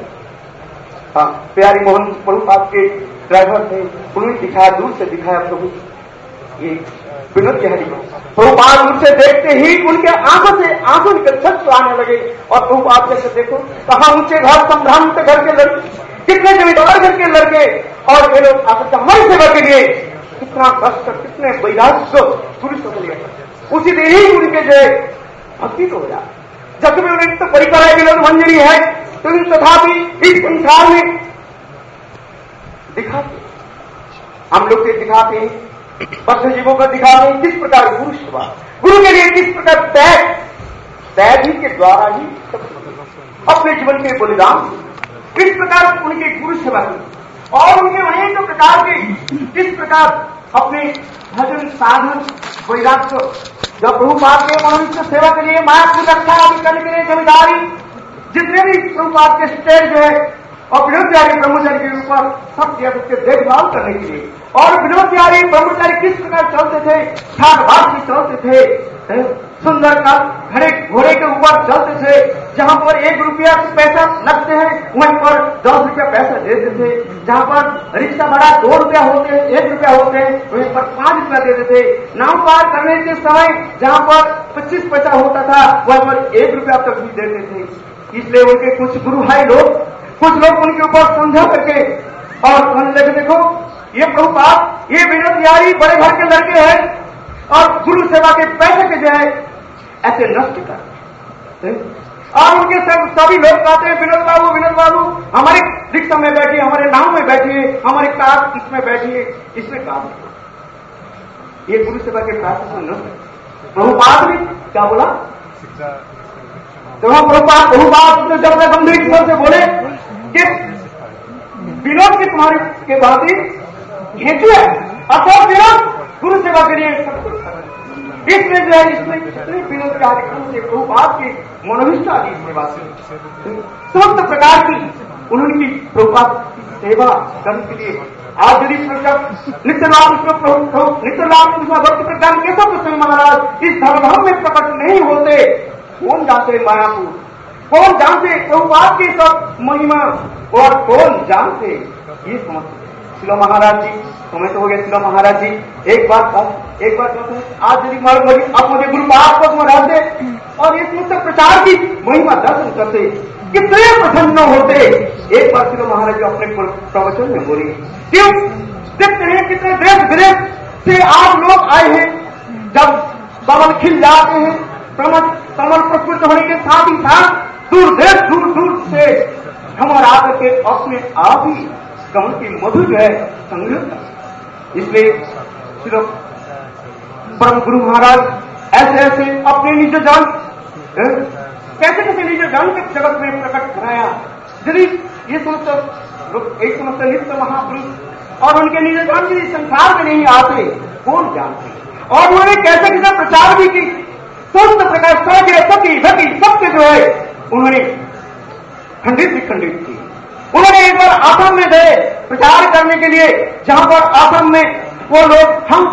हाँ प्यारी मोहन प्रभुपाद के ड्राइवर थे, उन्होंने दिखाया दूर से दिखाया प्रभु ये विनोद बिहारी प्रभुपाद दूर से देखते ही उनके आंखों निकल छत आने लगे और प्रभुपाद जैसे देखो कहा ऊंचे घर संभ्रांत घर के लड़के कितने जमींदार घर के लड़के और ये लोग आकर हमारी सेवा के लिए कितना कष्ट कितने वैराग्य पुरुषों के लिए उसी दिन ही उनके जो है भक्ति तो हो जाए। जब भी उन्हें तो परिकर विनोद मंजरी है तो तथापि इस संसार में दिखाते हम लोग के दिखाते हैं बद्ध जीवों का दिखाते हैं किस प्रकार गुरु सेवा गुरु के लिए किस प्रकार त्याग ही के द्वारा ही अपने जीवन के बलिदान किस प्रकार उनके गुरु सेवा की और उनके अनेक प्रकार के किस प्रकार अपने भजन साधन वैराग्य जब प्रभुपाद के मनुष्य सेवा के लिए माया की रक्षा करने के लिए जिम्मेदारी जितने भी प्रभुपाद के स्टेज जो है और विनोद बिहारी ब्रह्मचारी के ऊपर सब दिया उसके देखभाल करने के लिए और विनोद बिहारी ब्रह्मचारी किस प्रकार चलते थे ठाट भी चलते थे सुंदर का घोड़े के ऊपर चलते थे जहां पर 1 रुपया पैसा लगते हैं वहीं पर 10 रुपया पैसा देते थे जहां पर रिक्शा भाड़ा 2 रुपया होते हैं 1 रुपया होते हैं वहीं पर 5 रुपया देते थे नाव पार करने के समय जहां पर 25 पैसा होता था वहीं पर 1 रुपया तक भी देते थे। इसलिए उनके कुछ गुरु भाई लोग कुछ लोग उनके ऊपर समझा करके और कहने लगे देखो ये प्रभुपाद ये विनोद बिहारी बड़े घर के लड़के हैं और गुरु सेवा के पैसे के जो है ऐसे नष्ट कर और उनके सभी लोग कहते हैं विनोद बाबू हमारे रिक्शा में बैठिए हमारे नाव में बैठिए हमारे कार इसमें बैठिए इसमें काम ये गुरु सेवा के पैसे से नष्ट। प्रभुपाद ने क्या बोला तो वहां प्रभुपाद जब तक गंभीर स्वर से बोले कि विनोद की तुम्हारी के भांति हेतु है, अथवा विनोद गुरु सेवा के लिए सब कुछ इसमें जो है इसमें कितने विनोद कार्यक्रम से प्रभुपाद की मनोविष्ट आदि सेवा से समस्त प्रकार की उन्होंने की प्रभुपाद की सेवा करने के लिए आज यदि नित्यलाभ भक्ति प्रज्ञान केशव गोस्वामी महाराज इस धर्म में प्रकट नहीं होते, कौन जानते मायापुर, कौन जानते प्रभुपाद की सब महिमा, और कौन जानते ये समझते। शिला महाराज जी समय तो हो गया। शिला महाराज जी एक बात आज यदि आप मुझे गुरुपाद को समझा दे और इस मुक्त प्रचार की महिमा दर्शन करते, कितने प्रसन्न होते। एक बार शिला महाराज जी अपने प्रवचन में बोले, क्यों देखते हैं कितने देश विदेश से आप लोग आए हैं, जब कमल खिल जाते हैं, कमल प्रस्फुट होने के साथ ही साथ दूर देश दूर से हमारा आकर के अपने आप ही कमल की मधु जो है संग्रह। इसलिए सिर्फ परम गुरु महाराज ऐसे अपने निज जान कैसे निज जान के जगत में प्रकट कराया। यदि ये समस्त नित्य महापुरुष और उनके निज जान यदि संसार में नहीं आते, कौन जानते। और उन्होंने कैसे प्रचार भी की, समस्त प्रकार सती सबके जो है उन्होंने खंडित की। उन्होंने एक बार आसाम में गए प्रचार करने के लिए, जहां पर आसाम में वो लोग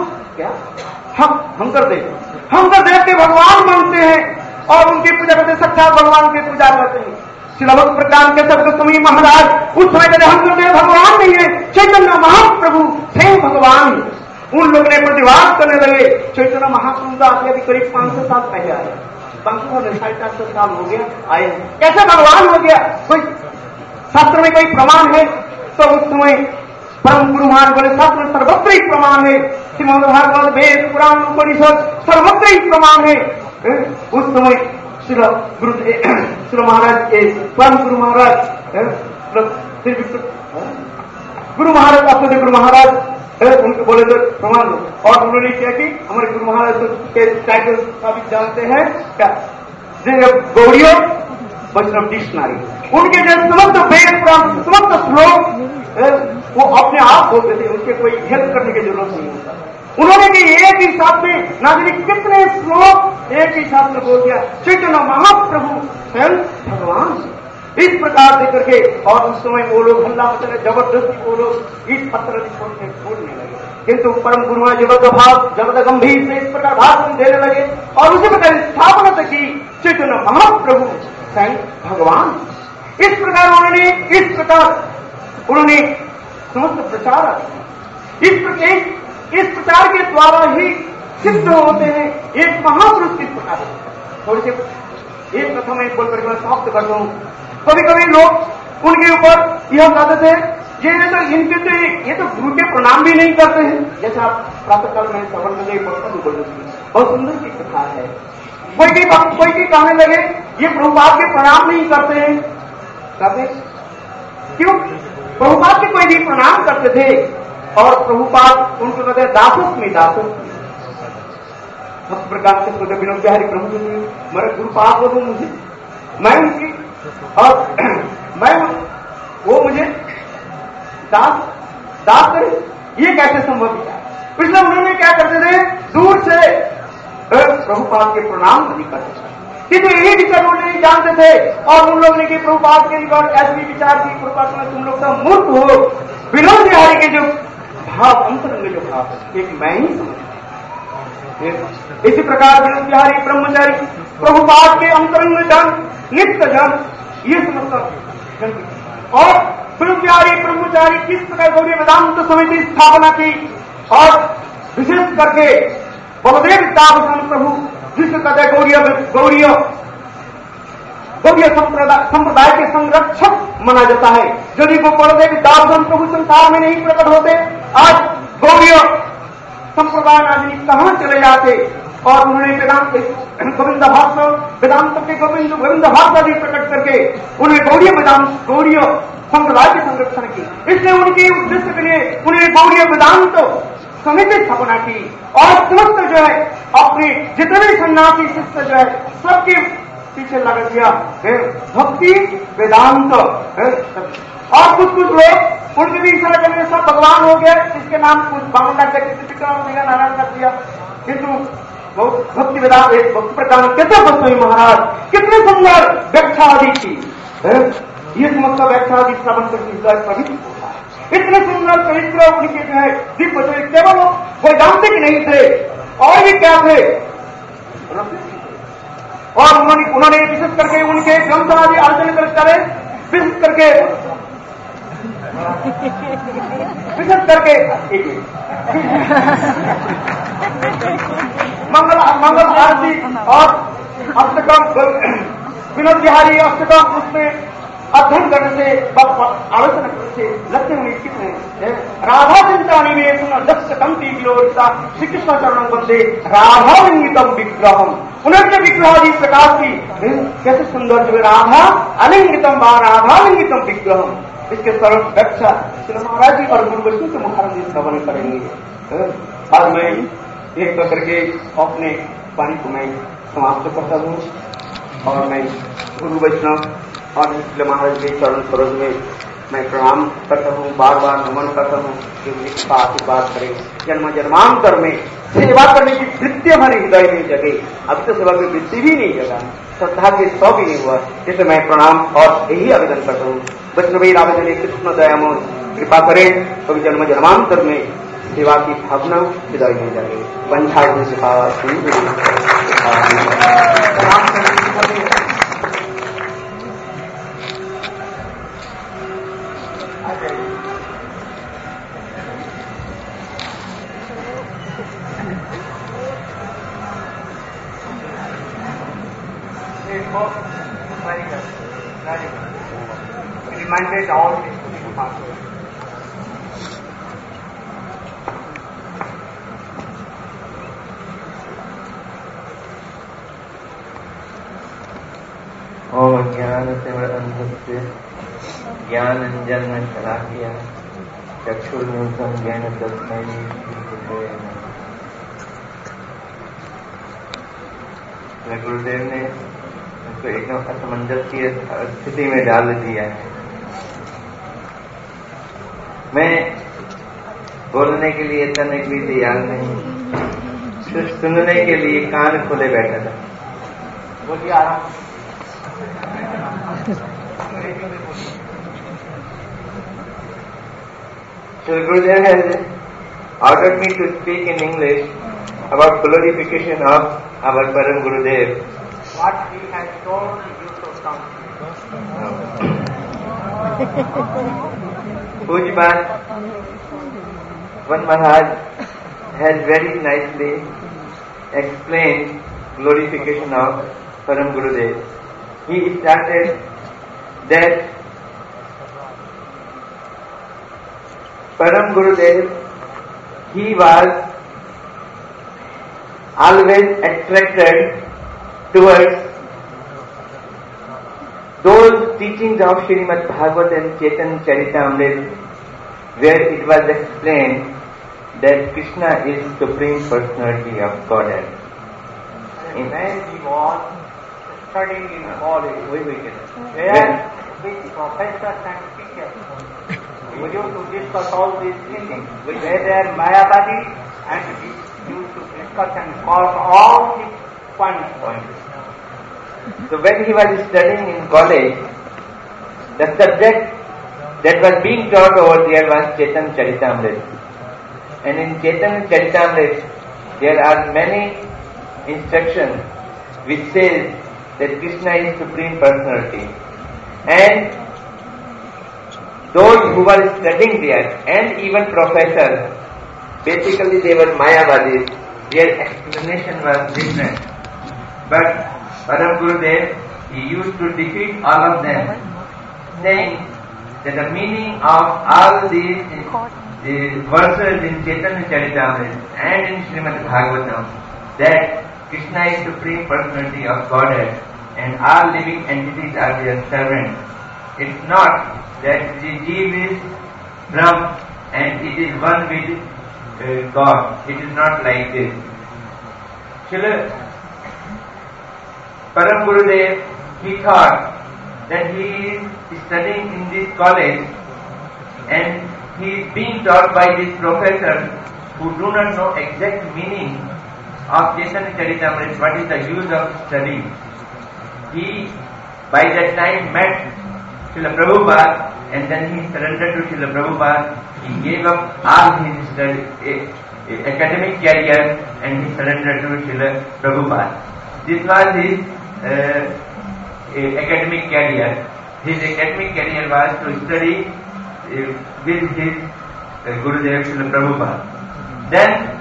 हंकर देव के भगवान मानते हैं और उनकी पूजा करते, साक्षात भगवान की पूजा करते हैं। शिलाभक्त प्रज्ञान केशव गोस्वामी महाराज उस समय कहते हंकर देव भगवान नहीं है, चैतन्य महाप्रभु स्वयं भगवान। उन लोगों ने प्रतिवाद करने लगे। चैतन्य महाप्रभु का अभी करीब 500 साल पहले आया, 500 साल हो गया आए, कैसे भगवान हो गया। कोई शास्त्र में कोई प्रमाण है तो उस समय परम गुरु महाराज बोले शास्त्र सर्वत्र ही प्रमाण है, श्रीमद् भागवत वेद पुराण उपनिषद सर्वत्र ही प्रमाण है। उस समय श्री महाराज के परम गुरु महाराज गुरु महाराज उनके बोले तो प्रमाण लो, और उन्होंने क्या कि हमारे गुरु महाराज के टाइटल का भी जानते हैं क्या, गौड़ियों वैष्णव डिक्शनरी, उनके जो समस्त वेद पुराण समस्त श्लोक वो अपने आप बोलते थे, उनके कोई हेल्प करने की जरूरत नहीं होता। उन्होंने भी एक ही साथ में ना जाने कितने श्लोक एक ही साथ में बोल दिया, चैतन्य महाप्रभु स्वयं भगवान। इस प्रकार से करके और उस समय वो लोग हल्ला मचले, जबरदस्ती वो लोग इस पत्र छोड़ने लगे, किंतु परम गुरुआ जबरदस्त गंभीर से इस प्रकार भाषण देने लगे और उसी प्रकार स्थापना की चैतन्य महाप्रभु स्वयं भगवान। इस प्रकार उन्होंने समस्त प्रचार इस प्रचार के द्वारा ही सिद्ध होते हैं एक महापुरुष किस प्रकार। थोड़ी सी एक कथा में बोल करके मैं समाप्त करता हूं। कभी कभी लोग उनके ऊपर यह कहते थे ये तो गुरु के प्रणाम भी नहीं करते हैं, जैसे आप प्रातःकाल में श्रवण में बहुत सुंदर की कथा है। कोई भी कहने लगे ये प्रभुपाद के प्रणाम नहीं करते हैं, कहते क्यों? प्रभुपाद के कोई भी प्रणाम करते थे और प्रभुपाद उनको कहते दासोस्मी सब प्रकार से विनोद बिहारी प्रभु मेरे गुरुपाद हो मुझे, मैं उनकी और वो मुझे दास करे, ये कैसे संभव है? इसलिए उन्होंने क्या करते थे, दूर से प्रभुपाद के प्रणाम नहीं करते थे, किंतु यही विचार उन्होंने नहीं जानते थे और उन लोगों ने कि प्रभुपाद के निकट ऐसी विचार की प्रभुपाद में तुम लोग सब मूर्ख हो। विनोद बिहारी के जो भाव अंतर में जो भाव है एक मैं ही समझता। इसी प्रकार विनोद बिहारी ब्रह्मचारी प्रभुपाद के अंतरंग जन नित्य जन ये समझता और विनोद बिहारी ब्रह्मचारी किस प्रकार गौड़ी वेदांत समिति स्थापना की और विशेष करके बलदेव दावसन प्रभु जिसको कहते हैं गौड़ीय संप्रदाय के संरक्षक माना जाता है। यदि वो बलदेव दावसन प्रभु संसार में नहीं प्रकट होते, आज गौड़ीय संप्रदाय आदमी कहां चले जाते। और उन्होंने गोविंद भाषा भी प्रकट करके उन्हें गौड़ीय संप्रदाय की संरक्षण की। इसलिए उनके उद्देश्य के लिए उन्हें गौड़ीय वेदांत समिति स्थापना की और समस्त जो है अपने जितने सन्यासी शिष्य जो है सबकी पीछे लगा दिया भक्ति वेदांत और कुछ लोग उनके भी इशारा करने सब भगवान हो गए, इसके नाम कुछ बामन डाल दिया, नारायण कर दिया। किंतु बहुत भक्ति वेदांत एक भक्ति प्रकार कैसे गोस्वामी महाराज कितने सुंदर व्याख्या आदि थी, ये समस्त व्याख्या आदि श्रवण करके पवित्र होता है। इतने सुंदर चरित्र उनके जो है दिव्य चरित्र केवल वैदांतिक नहीं थे और भी क्या थे, और उन्होंने विशेष करके उनके ग्रंथ आदि अर्जन करे, विशेष करके मंगल आरती और अष्टकम विनोद बिहारी अष्टकम उसमें अध्ययन करने से आलोचना करने से लगते हुए कितने राधा चिंतानी में दक्षतम तीव्रोता श्री कृष्ण चरणों बंदे राधालिंगितम विग्रहम, उन्हें जो विग्रह इस प्रकार की कैसे सुंदर जो राधा अलिंगितम व राधालिंगितम विग्रहम, इसके सरल व्याख्या श्री महाराज जी और गुरु वैष्णव के मुखारम जी श्रवण करेंगे। आज मैं एक करके अपने वाणी को मैं समाप्त करता हूँ और मैं गुरु वैष्णव और श्री महाराज के चरण सरोज में मैं प्रणाम करता हूँ, बार बार नमन करता हूँ कि उसका आशीर्वाद करें, जन्म जन्मांतर में सेवा करने की वृत्ति हमारे हृदय में जगे। अब तो सेवा की वृत्ति भी नहीं जगा, श्रद्धा के 100 भी नहीं हुआ, जिसे मैं प्रणाम और यही आवेदन करता हूँ। वैष्णवी आवेदन कृष्ण दयामोद कृपा करें कभी जन्म जन्मांतर में सेवा की भावना हृदय में जाए। पंचायत में reminded all his pastors. ओम ज्ञान तिमिरन्धस्य ज्ञानाञ्जनं शलाकया चक्षुर्मिलितं येन तस्मै श्रीगुरवे नमः। गुरुदेव ने उनको एकदम असमंजस की स्थिति में डाल दिया है। मैं बोलने के लिए इतने भी तैयार नहीं, सिर्फ सुनने के लिए कान खोले बैठा था। बोलिए आराम। So Gurudev has ordered me to speak in English about glorification of our Param Gurudev. What he has told you to come. Pujyapad Van Maharaj has very nicely explained glorification of Param Gurudev. He started that Param Gurudev, he was always attracted towards those teachings of Srimad Bhagavat and Chaitanya Charitamrita, where it was explained that Krishna is Supreme Personality of Godhead. When he was studying in college, where with professors and teachers, we used to discuss all these things. Where they are Mayavadi, and we used to discuss and call all these points. So when he was studying in college, the subject that was being taught over there was Chaitanya Charitamrita. And in Chaitanya Charitamrita, there are many instructions which says that Krishna is Supreme Personality. And those who were studying there, and even professors, basically they were Mayavadis, their explanation was different. But Param Gurudev, he used to defeat all of them, saying that the meaning of all these verses in Chaitanya Charitamrita and in Srimad Bhagavatam, that Krishna is Supreme Personality of Godhead and all living entities are their servants. It's not that the Jeev is Brahm and it is one with God. It is not like this. Srila Param Gurudev he thought that he is studying in this college and he is being taught by this professor who do not know exact meaning of Chaitanya Charitamrita, what is the use of study. He by that time met Srila Prabhupada and then he surrendered to Srila Prabhupada. He gave up all his academic career and he surrendered to Srila Prabhupada. This was his academic career. His academic career was to study with his Gurudev Srila Prabhupada. Then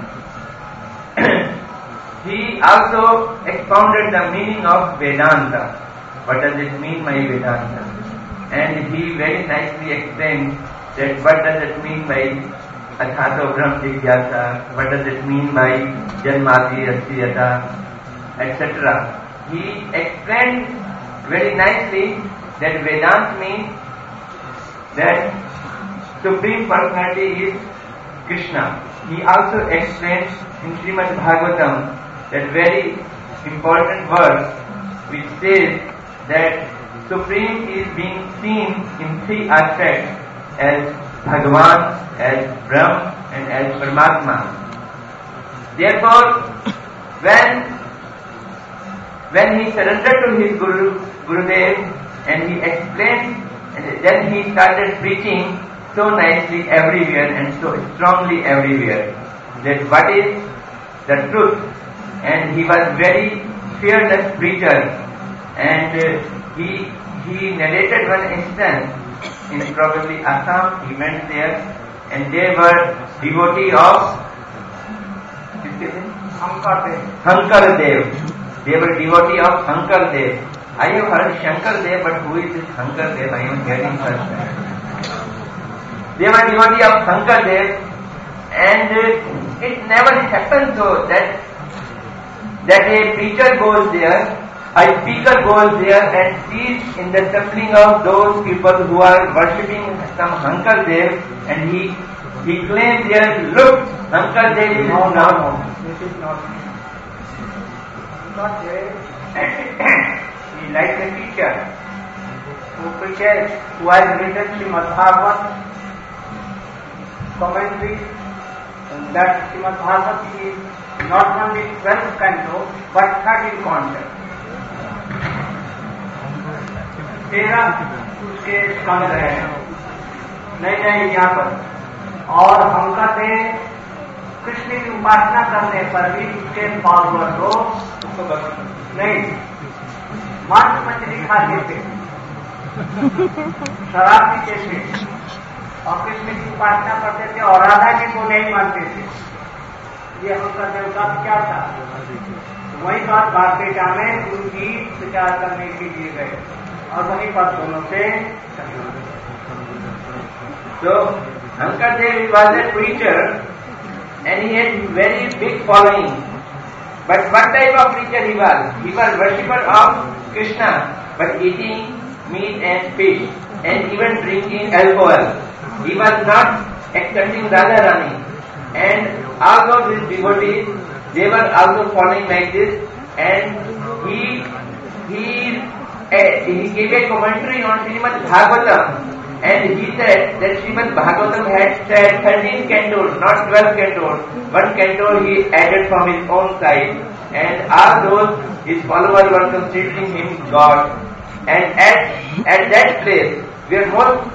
he also expounded the meaning of Vedanta. What does it mean by Vedanta? And he very nicely explained that what does it mean by Athato Brahm Jigyasa, what does it mean by Janmati Asyata, etc. He explained very nicely that Vedanta means that Supreme Personality is Krishna. He also explained in Srimad Bhagavatam that very important verse which says that Supreme is being seen in three aspects, as Bhagavan, as Brahm and as Paramatma. Therefore, when he surrendered to his Gurudev and he explained, and then he started preaching so nicely everywhere and so strongly everywhere that what is the truth, and he was very fearless preacher, and he narrated one instance in probably Assam. He went there and they were devotee of Shankar Dev. They were devotee of Shankar Dev. I have heard Shankar Dev, but who is this Shankar Dev? I am hearing first time. They were devotee of Shankar Dev, and it never happened so that a preacher goes there, a speaker goes there and sees in the suffering of those people who are worshipping some Shankar Dev, and he claims there, look, Shankar Dev is not. This is not there. He like a teacher who has written Srimad Bhagavad commentary, and that Srimad Bhagavad is not only 12th canto but 13 content. 13 उसके स्कंद हैं, नहीं यहाँ पर, और हम कहते कृष्ण की उपासना करने पर भी उसके फॉलोअर को नहीं मांस मछली खाते थे, शराब पीते थे और कृष्ण की उपासना करते थे और राधा जी को नहीं मानते थे। ये उनका देवता क्या था? वही बात बारपेटा में उनकी प्रचार करने के लिए गए और वहीं पर दोनों से। So Shankar Dev was a preacher and he had very big following. But what type of preacher he was? He was worshipper of Krishna, but eating meat and fish and even drinking alcohol. He was not accepting Radharani. And all these devotees, they were also following like this, and he gave a commentary on Srimad Bhagavatam, and he said that Srimad Bhagavatam had 13 cantos, not 12 cantos. One canto he added from his own side, and all those his followers were considering him God. And at that place, where most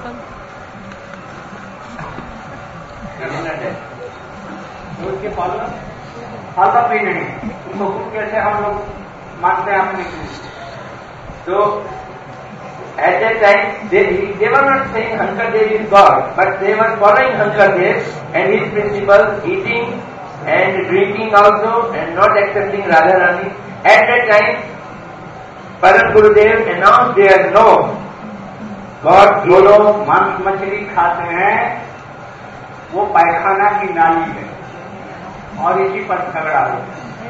उसके फॉलोअर भी नहीं, उनको कैसे हम लोग मानते हैं अपने। So at that time they were not saying Shankar Dev is God, but they were following Shankar Dev and his principles, eating and drinking also and not accepting Radharani. At that time Param Gurudev announced there, no, God, जो लोग मांस मछली खाते हैं वो पायखाना की नाली है और इसी पर झगड़ा है।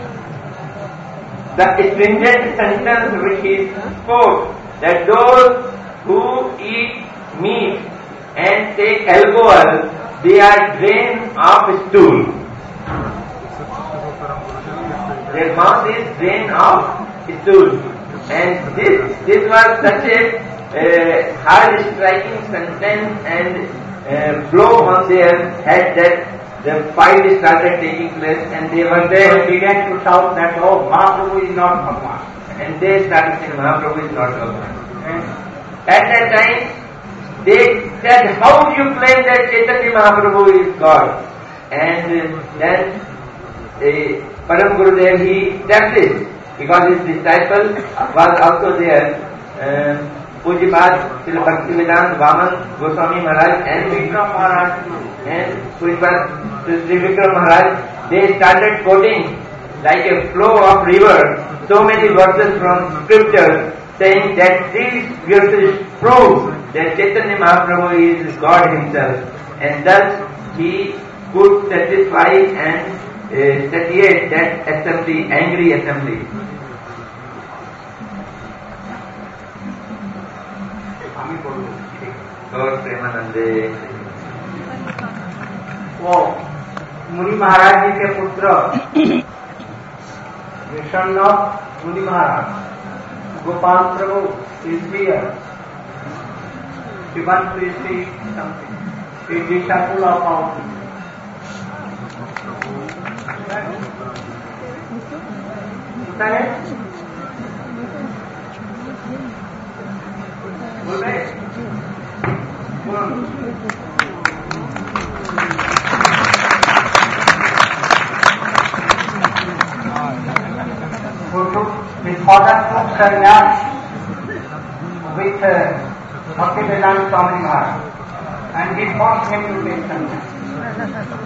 The stringent sentence which he spoke, that those who eat meat and take alcohol, they are drain of stool. Their mouth is drain of stool. And this was such a hard striking sentence and blow on their head that the fight started taking place, and they began to shout that, oh, Mahaprabhu is not Bhagwan. And they started saying Mahaprabhu is not Bhagwan. And at that time, they said, how do you claim that Chaitanya Mahaprabhu is God? And then Param Gurudev, he said this, because his disciple was also there, Pujipad Srila Bhaktivedanta Vaman Goswami Maharaj and Vikram Maharaj and Pujipad Sri Vikram Maharaj, they started quoting like a flow of river so many verses from scripture saying that these verses prove that Chaitanya Mahaprabhu is God himself, and thus he could satisfy and satiate that assembly, angry assembly. Lord Premanande. वो मुनि महाराज जी के पुत्र विष्णु मुनि महाराज गोपाल प्रभु is disciple of our his father took sannyas with Bhaktivedanta Swami Maharaj, and he forced him to take sannyas.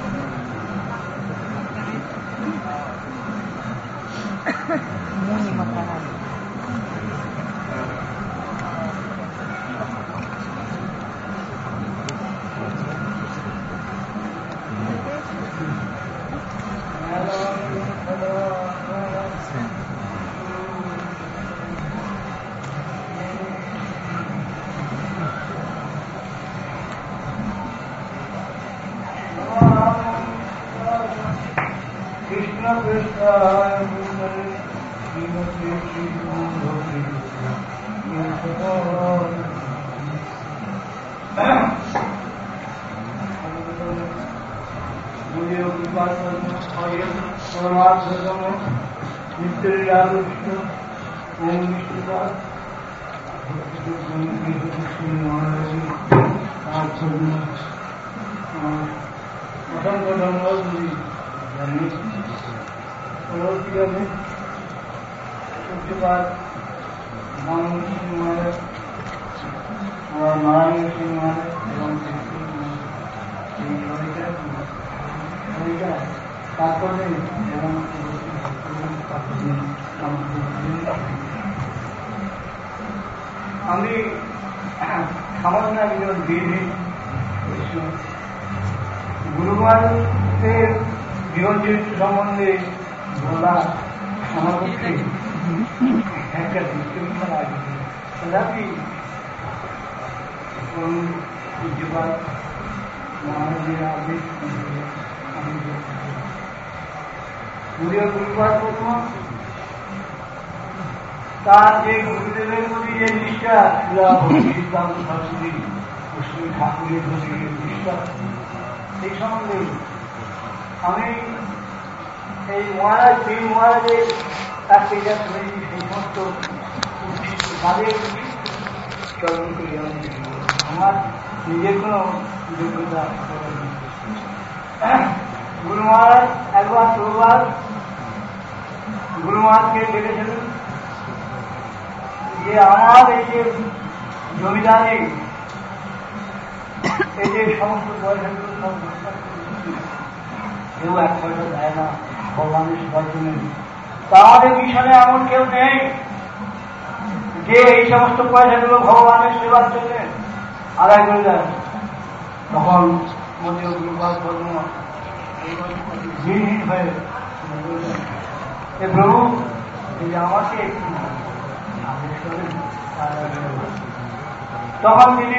তখন তিনি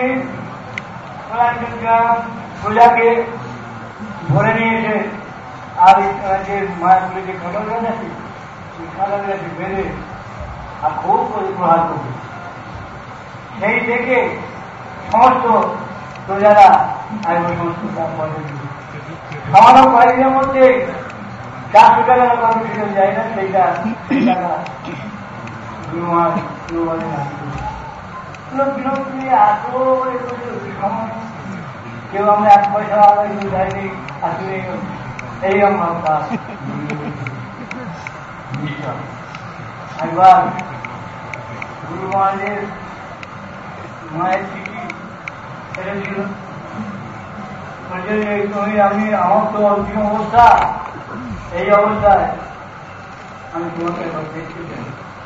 প্রজাকে ধরে নিয়ে এসে আর যে মায়াগুলি যে কাঁটাল গাছ আছে সেই কাঁটাল গাছে বেঁধে আর খুব করে প্রহার করবে। সেই থেকে সমস্ত প্রজারা আর ওই সমস্ত সামান্য কয়েকদিনের মধ্যে 400 টাকা কর্মসূচি যায় না, সেইটা টাকা বিরক্তি এত কেউ আমরা 1 পয়সা যাইনি আসলে এই আমার কাজ। একবার গুরু মহারাজের মায়ের চিঠি এসেছিল, আমি আমার তো অন্তিম অবস্থা, এই অবস্থায় আমি তোমাকে দেখতে চাই।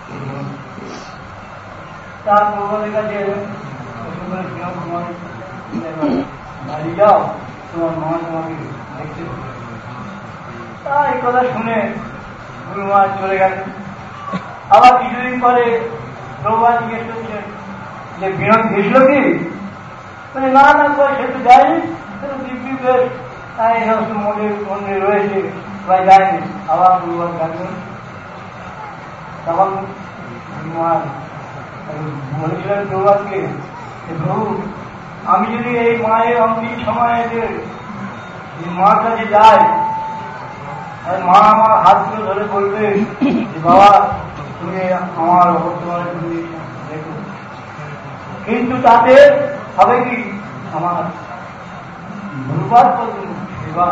তার প্রভাবের কাছে বাড়ি যাও, তোমার মা তোমাকে দেখতে। তা এই কথা শুনে গুরু মহারাজ চলে গেলেন। আবার কিছুদিন পরে প্রভুপাদ জিজ্ঞেস করছেন যে বিনোদ ঘেসল কি? না না সে তো যায়নি, দিব্যি বেশ এই সমস্ত মন্দির রয়েছে, সবাই যায়নি। আবার প্রভুপাদ ডাকলেন। তখন গুরু মহারাজ বলেছিলেন প্রভুপাদকে, প্রভু আমি যদি এই মায়ের অন্তিম সময়ে মার কাছে যাই, মা আমার হাতগুলো ধরে বলবে যে বাবা তুমি আমার বর্তমানে তুমি দেখো, কিন্তু তাতে হবে কি আমার গুরুপাদ সেবা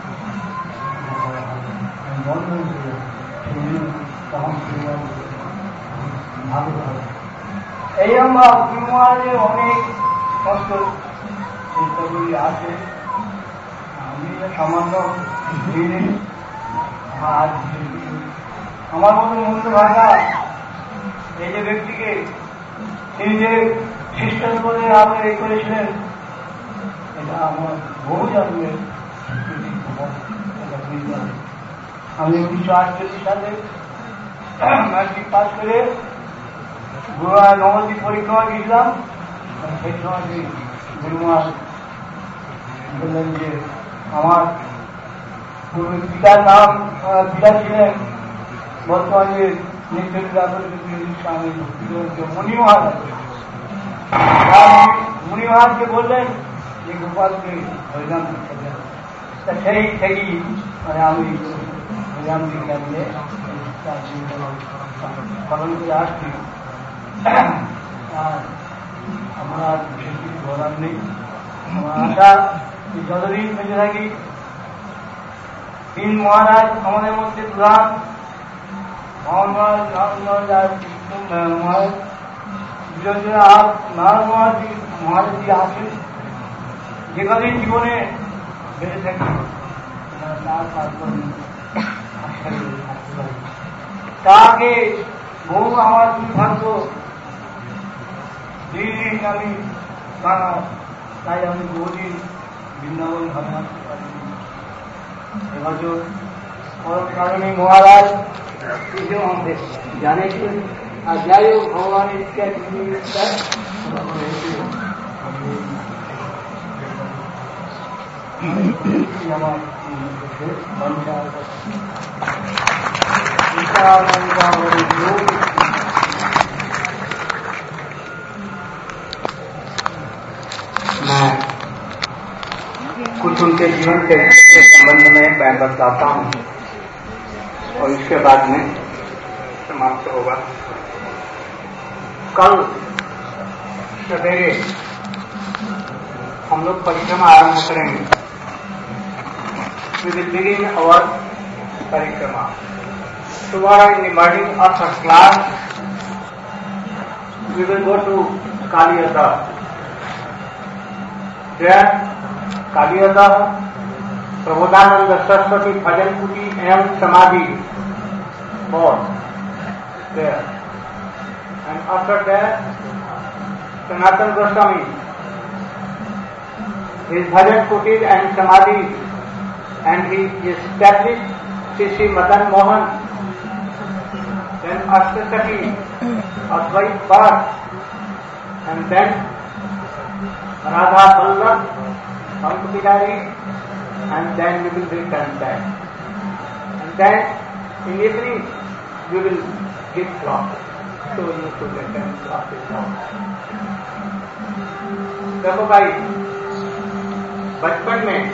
বন্ধ হয়েছিল। তখন ভালো হবে। এই আমরা গুরু মহারাজের অনেক কষ্ট চিন্তাগুলি আছে, আমি সামান্য আর আমার মতো মূল্য ভাষা এই যে ব্যক্তিকে তিনি যে খ্রিস্টান বলে আপনি এই করেছিলেন, এটা আমার বহু জন্মের। আমি 1948 সালে ম্যাট্রিক পাস করে নবদ্বীপ পরিক্রমা গিয়েছিলাম। সেই সময় গুরু মহারাজ বললেন যে আমার পিতার নাম, পিতা ছিলেন বর্তমানে স্বামী মুনি মহারাজ। মুনি মহারাজকে বললেন যে গোপালকে হরিনাম সেই থেকেই মানে আমি হরিনাম বিজ্ঞান নিয়ে পালন করে আসছি। আর আমরা বিশেষ কিছু বলার নেই। আমার আশা যতদিন বেঁচে থাকি তিন মহারাজ আমাদের মধ্যে প্রধান, মহারাজ আর নারায়ণ মহারাজ আছেন। যে কদিন জীবনে বেঁচে থাকি তাকে বহু আমার দুর্ভাগ্য দিন আমি তাই আমি বহুদিন বৃন্দাবন ভাবে আসতে পারি। এবছর কারণে মহারাজ আমাদের জানিয়েছেন। আর যাই হোক ভগবানের আমার मैं कुछ उनके जीवन के संबंध में मैं बताता हूँ और इसके बाद में समाप्त होगा। कल सवेरे हम लोग परिक्रमा आरंभ करेंगे। We will begin our परिक्रमा. Tomorrow in the morning after class we will go to Kaliyada. There Kaliyada, Prabodhananda Saraswati Bhajan Kuti and Samadhi both there. And after that Sanatana Goswami, his Bhajan Kuti and Samadhi, and he established Sri Madan Mohan, then Ashtasaki, Advait Bhatt, and then Radha Vallabh, Pankupidari, and then we will return back. And then in evening we will give clock. तो ये तो कहते हैं वापस जाओ। देखो भाई, बचपन में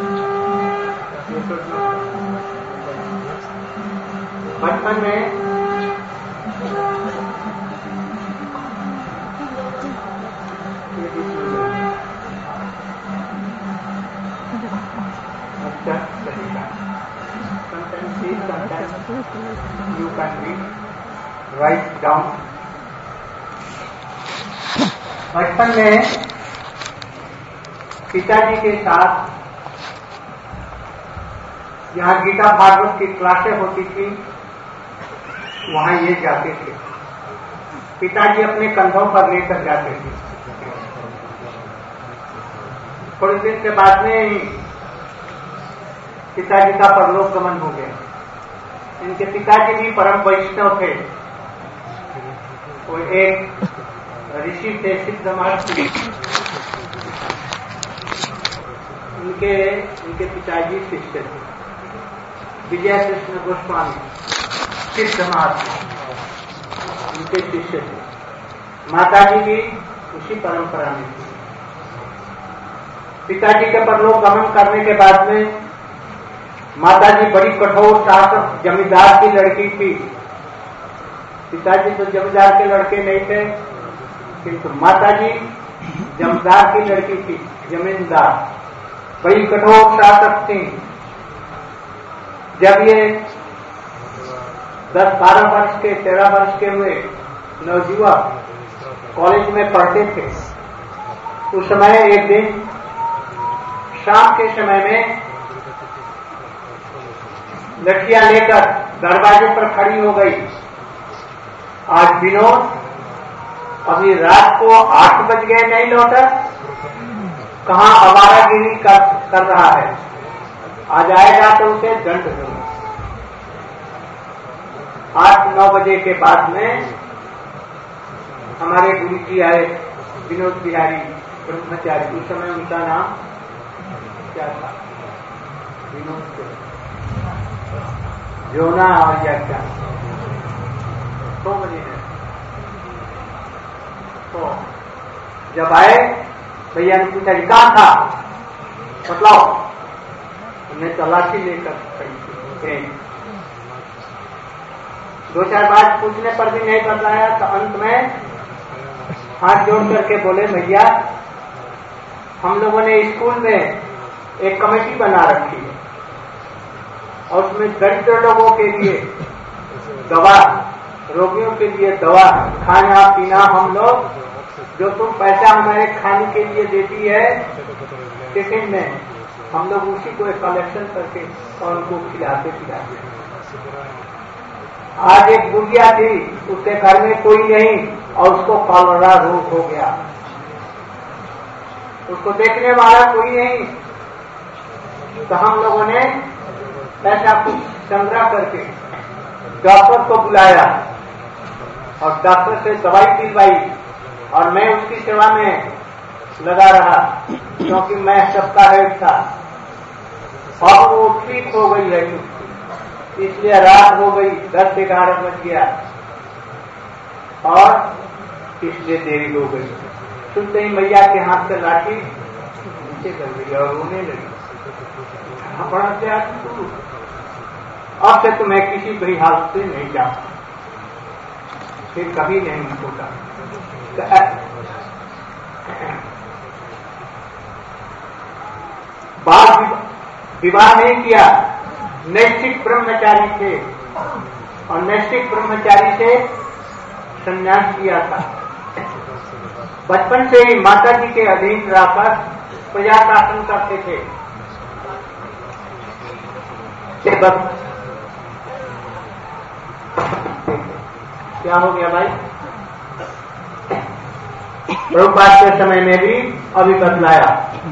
अच्छा तरीका you can read, write down. बचपन में पिताजी के साथ यहाँ गीता भागवत की क्लासें होती थी, वहां ये जाते थे। पिताजी अपने कंधों पर लेकर जाते थे। थोड़े दिन के बाद में ही पिताजी का परलोक गमन हो गया। इनके पिताजी भी परम वैष्णव थे। वो एक ऋषि थे, सिद्ध महर्षि। इनके पिताजी शिष्य थे, विजय कृष्ण गोस्वामी, सिद्ध महर्षि उनके शिष्य थे। माताजी भी उसी परंपरा में थी। पिताजी के परलोक गमन करने के बाद में माताजी बड़ी कठोर शासक जमींदार की लड़की थी। पिताजी तो जमींदार के लड़के नहीं थे, किंतु माताजी जमींदार की लड़की थी, जमींदार, बड़ी कठोर शासक थी। जब ये 10-12 वर्ष के, 13 वर्ष के हुए नवयुवक कॉलेज में पढ़ते थे, उस समय एक दिन शाम के समय में लठियां लेकर दरवाजे पर खड़ी हो गई। आज विनोद अभी रात को 8 बज गए नहीं लौटा, कहां आवारागिरी कर रहा है, आ जाएगा तो उसे दंड दूंगा। 8-9 बजे के बाद में हमारे गुरु जी आए, विनोद बिहारी ब्रह्मचारी। उस समय उनका नाम क्या था? विनोद जोना और या क्या 2 बजे है। तो जब आए, भैया ने पूछा कहाँ था, बतलाओ। हमने तलाशी लेकर खड़ी। 2-4 बार पूछने पर भी नहीं बतलाया, तो अंत में हाथ जोड़ करके बोले, भैया हम लोगों ने स्कूल में एक कमेटी बना रखी है और उसमें दरिद्र लोगों के लिए दवा, रोगियों के लिए दवा, खाना पीना, हम लोग जो तुम पैसा हमारे खाने के लिए देती है टिफिन में, हम लोग उसी को कलेक्शन करके और उनको खिलाते पिलाते। आज एक बुढ़िया थी, उसके घर में कोई नहीं और उसको कॉलरा रोग हो गया। उसको देखने वाला कोई नहीं, तो हम लोगों ने पैसा कुछ संग्रह करके डॉक्टर को बुलाया और डॉक्टर से दवाई दिलवाई और मैं उसकी सेवा में लगा रहा, क्योंकि मैं सबका हेड था। और वो ठीक हो गई है, इसलिए रात हो गई, 10-11 बज गया और इसलिए देरी हो गई। सुनते ही मैया के हाथ से लाठी नीचे कर गई और रोने लगी। अपना से अब से तो मैं किसी भी हालत से नहीं जाता, फिर कभी नहीं होता। बाल विवाह नहीं किया, नैष्ठिक ब्रह्मचारी थे और नैष्ठिक ब्रह्मचारी से संन्यास किया था। बचपन से ही माता जी के अधीन रहकर प्रजा शासन करते थे। क्या हो गया भाई? प्रभुपाद के समय में भी अभी बदलाया।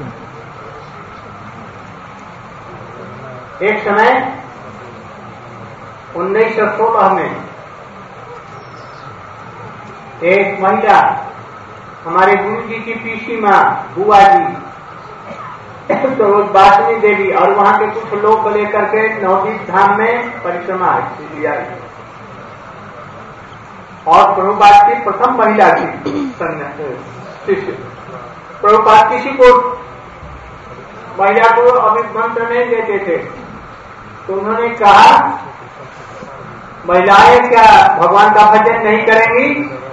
एक समय 1916 में एक महिला, हमारे गुरु जी की पीसी माँ बुआ जी, तो रोज बासनी देवी और वहां के कुछ लोग को लेकर के नवदीप धाम में परिक्रमा किया। और प्रभुपाद की प्रथम महिला थी शिष्य। प्रभुपाद किसी को महिला को अभी मंत्र नहीं देते थे, तो उन्होंने कहा महिलाएं क्या भगवान का भजन नहीं करेंगी?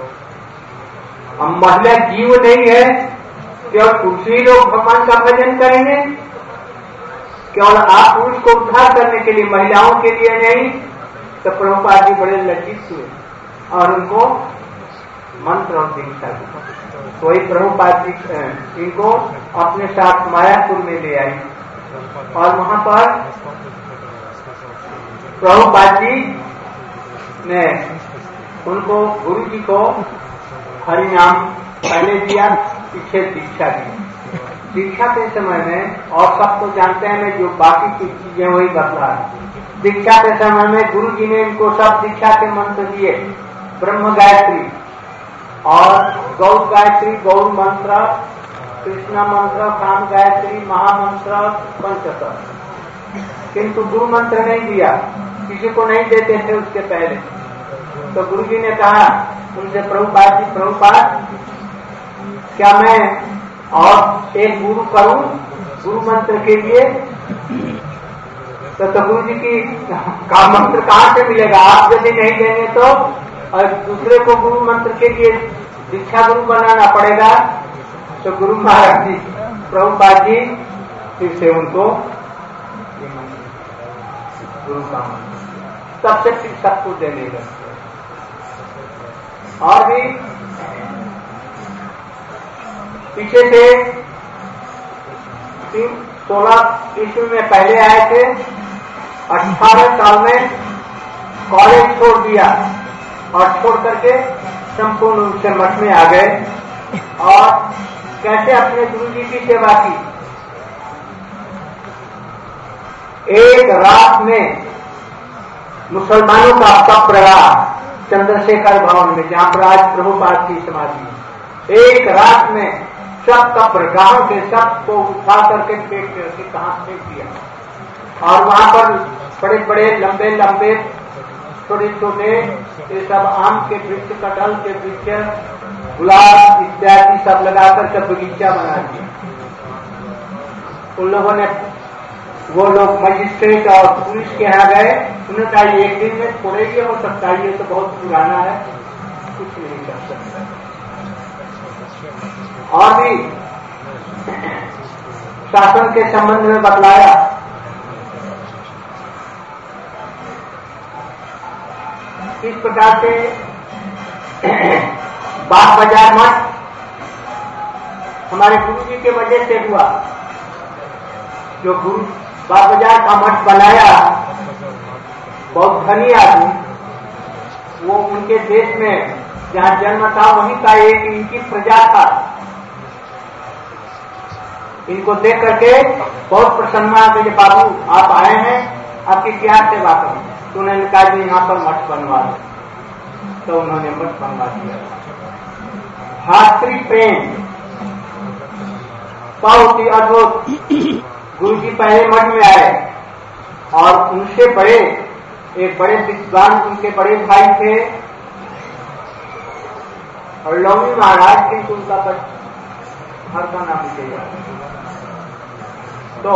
हम महिला जीव नहीं है, केवल पुरुष ही लोग भगवान का भजन करेंगे? केवल आप पुरुष को उद्धार करने के लिए, महिलाओं के लिए नहीं? तो प्रभुपाद जी बड़े लज्जित हुए और उनको मंत्र और दीक्षा दी। तो वही प्रभुपाद जी इनको अपने साथ मायापुर में ले आई और वहां पर प्रभुपाद जी ने उनको गुरु जी को हरि नाम पहले दिया, पीछे दीक्षा दी। दीक्षा के समय में, और सब तो जानते हैं मैं जो बाकी की चीजें वही बतला। दीक्षा के समय में गुरु जी ने इनको सब दीक्षा के मंत्र दिए, ब्रह्म गायत्री और गौर गायत्री, गौर मंत्र, कृष्णा मंत्र, काम गायत्री, महामंत्र, पंचतर। किंतु गुरु मंत्र नहीं दिया, किसी को नहीं देते थे उसके पहले। तो गुरु जी ने कहा उनसे, प्रभुपाद जी, प्रभुपाद क्या मैं और एक गुरु करूं गुरु मंत्र के लिए? तो गुरु जी की का मंत्र कहां से मिलेगा? आप यदि नहीं देंगे तो, और दूसरे को गुरु मंत्र के लिए दीक्षा गुरु बनाना पड़ेगा। तो गुरु महाराज जी, प्रभुपाद जी फिर से उनको गुरु का मंत्र सबसे फिर सबको देने लगे। और भी पीछे से 16 ईस्वी में पहले आए थे, 18 साल में कॉलेज छोड़ दिया और छोड़ करके संपूर्ण रूप से मठ में आ गए और कैसे अपने गुरु जी की सेवा की। एक रात में मुसलमानों का कब्र रहा चंद्रशेखर भवन में, जहां पर आज प्रभुपाद की समाधि। एक रात में सब कब्र गांव के सब को उठा करके फेंक करके कहां फेंक दिया। और वहां पर बड़े बड़े लंबे लंबे छोटे छोटे ये सब आम के वृक्ष, कटहल के वृक्ष, गुलाब इत्यादि सब लगा करके बगीचा बना दिया। उन लोगों ने, वो लोग मजिस्ट्रेट और पुलिस के यहाँ गए, उन्होंने कहा एक दिन में थोड़े ही हो सकता है, ये तो बहुत पुराना है, कुछ नहीं कर सकता। और भी शासन के संबंध में बतलाया। इस प्रकार से बाग बाजार मठ हमारे गुरु जी के वजह से हुआ। जो गुरु बाग बाजार का मठ बनाया, बहुत धनी आदमी, वो उनके देश में जहां जन्म था वहीं का एक इनकी प्रजा था। इनको देख करके बहुत प्रसन्न आ गए, बाबू आप आए हैं, आपकी क्या सेवा करूं? तो उन्होंने कहा कि यहाँ पर मठ बनवा दो। तो उन्होंने मठ बनवा दिया। भातृ प्रेम बहुत ही अद्भुत। गुरु जी पहले मठ में आए और उनसे बड़े एक बड़े विद्वान उनके बड़े भाई थे और लौमी महाराज, किंतु उनका घर का नाम मुझे याद। तो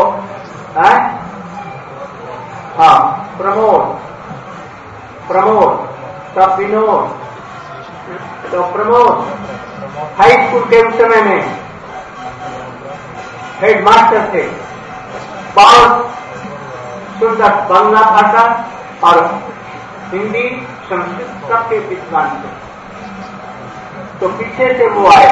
हाँ, प्रमोद तब विनोद। तो प्रमोद हाई स्कूल के उस समय में हेड मास्टर थे। बहुत सुंदर बांग्ला भाषा और हिंदी संस्कृत सबके विद्वान थे। तो पीछे से वो आए।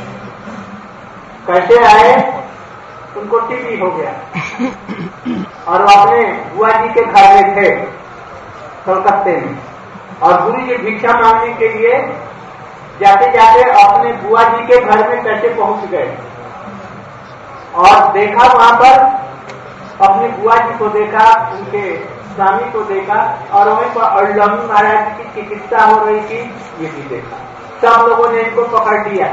कैसे आए? उनको टीबी हो गया और वो अपने बुआ जी के घर में थे कलकत्ते में, और गुरु जी भिक्षा मांगने के लिए जाते जाते अपने बुआ जी के घर में कैसे पहुंच गए और देखा वहां पर अपनी बुआ जी को देखा, उनके स्वामी को देखा और वहीं पर अल्लमी महाराज की चिकित्सा हो रही थी, ये भी देखा। सब लोगों ने इनको पकड़ लिया।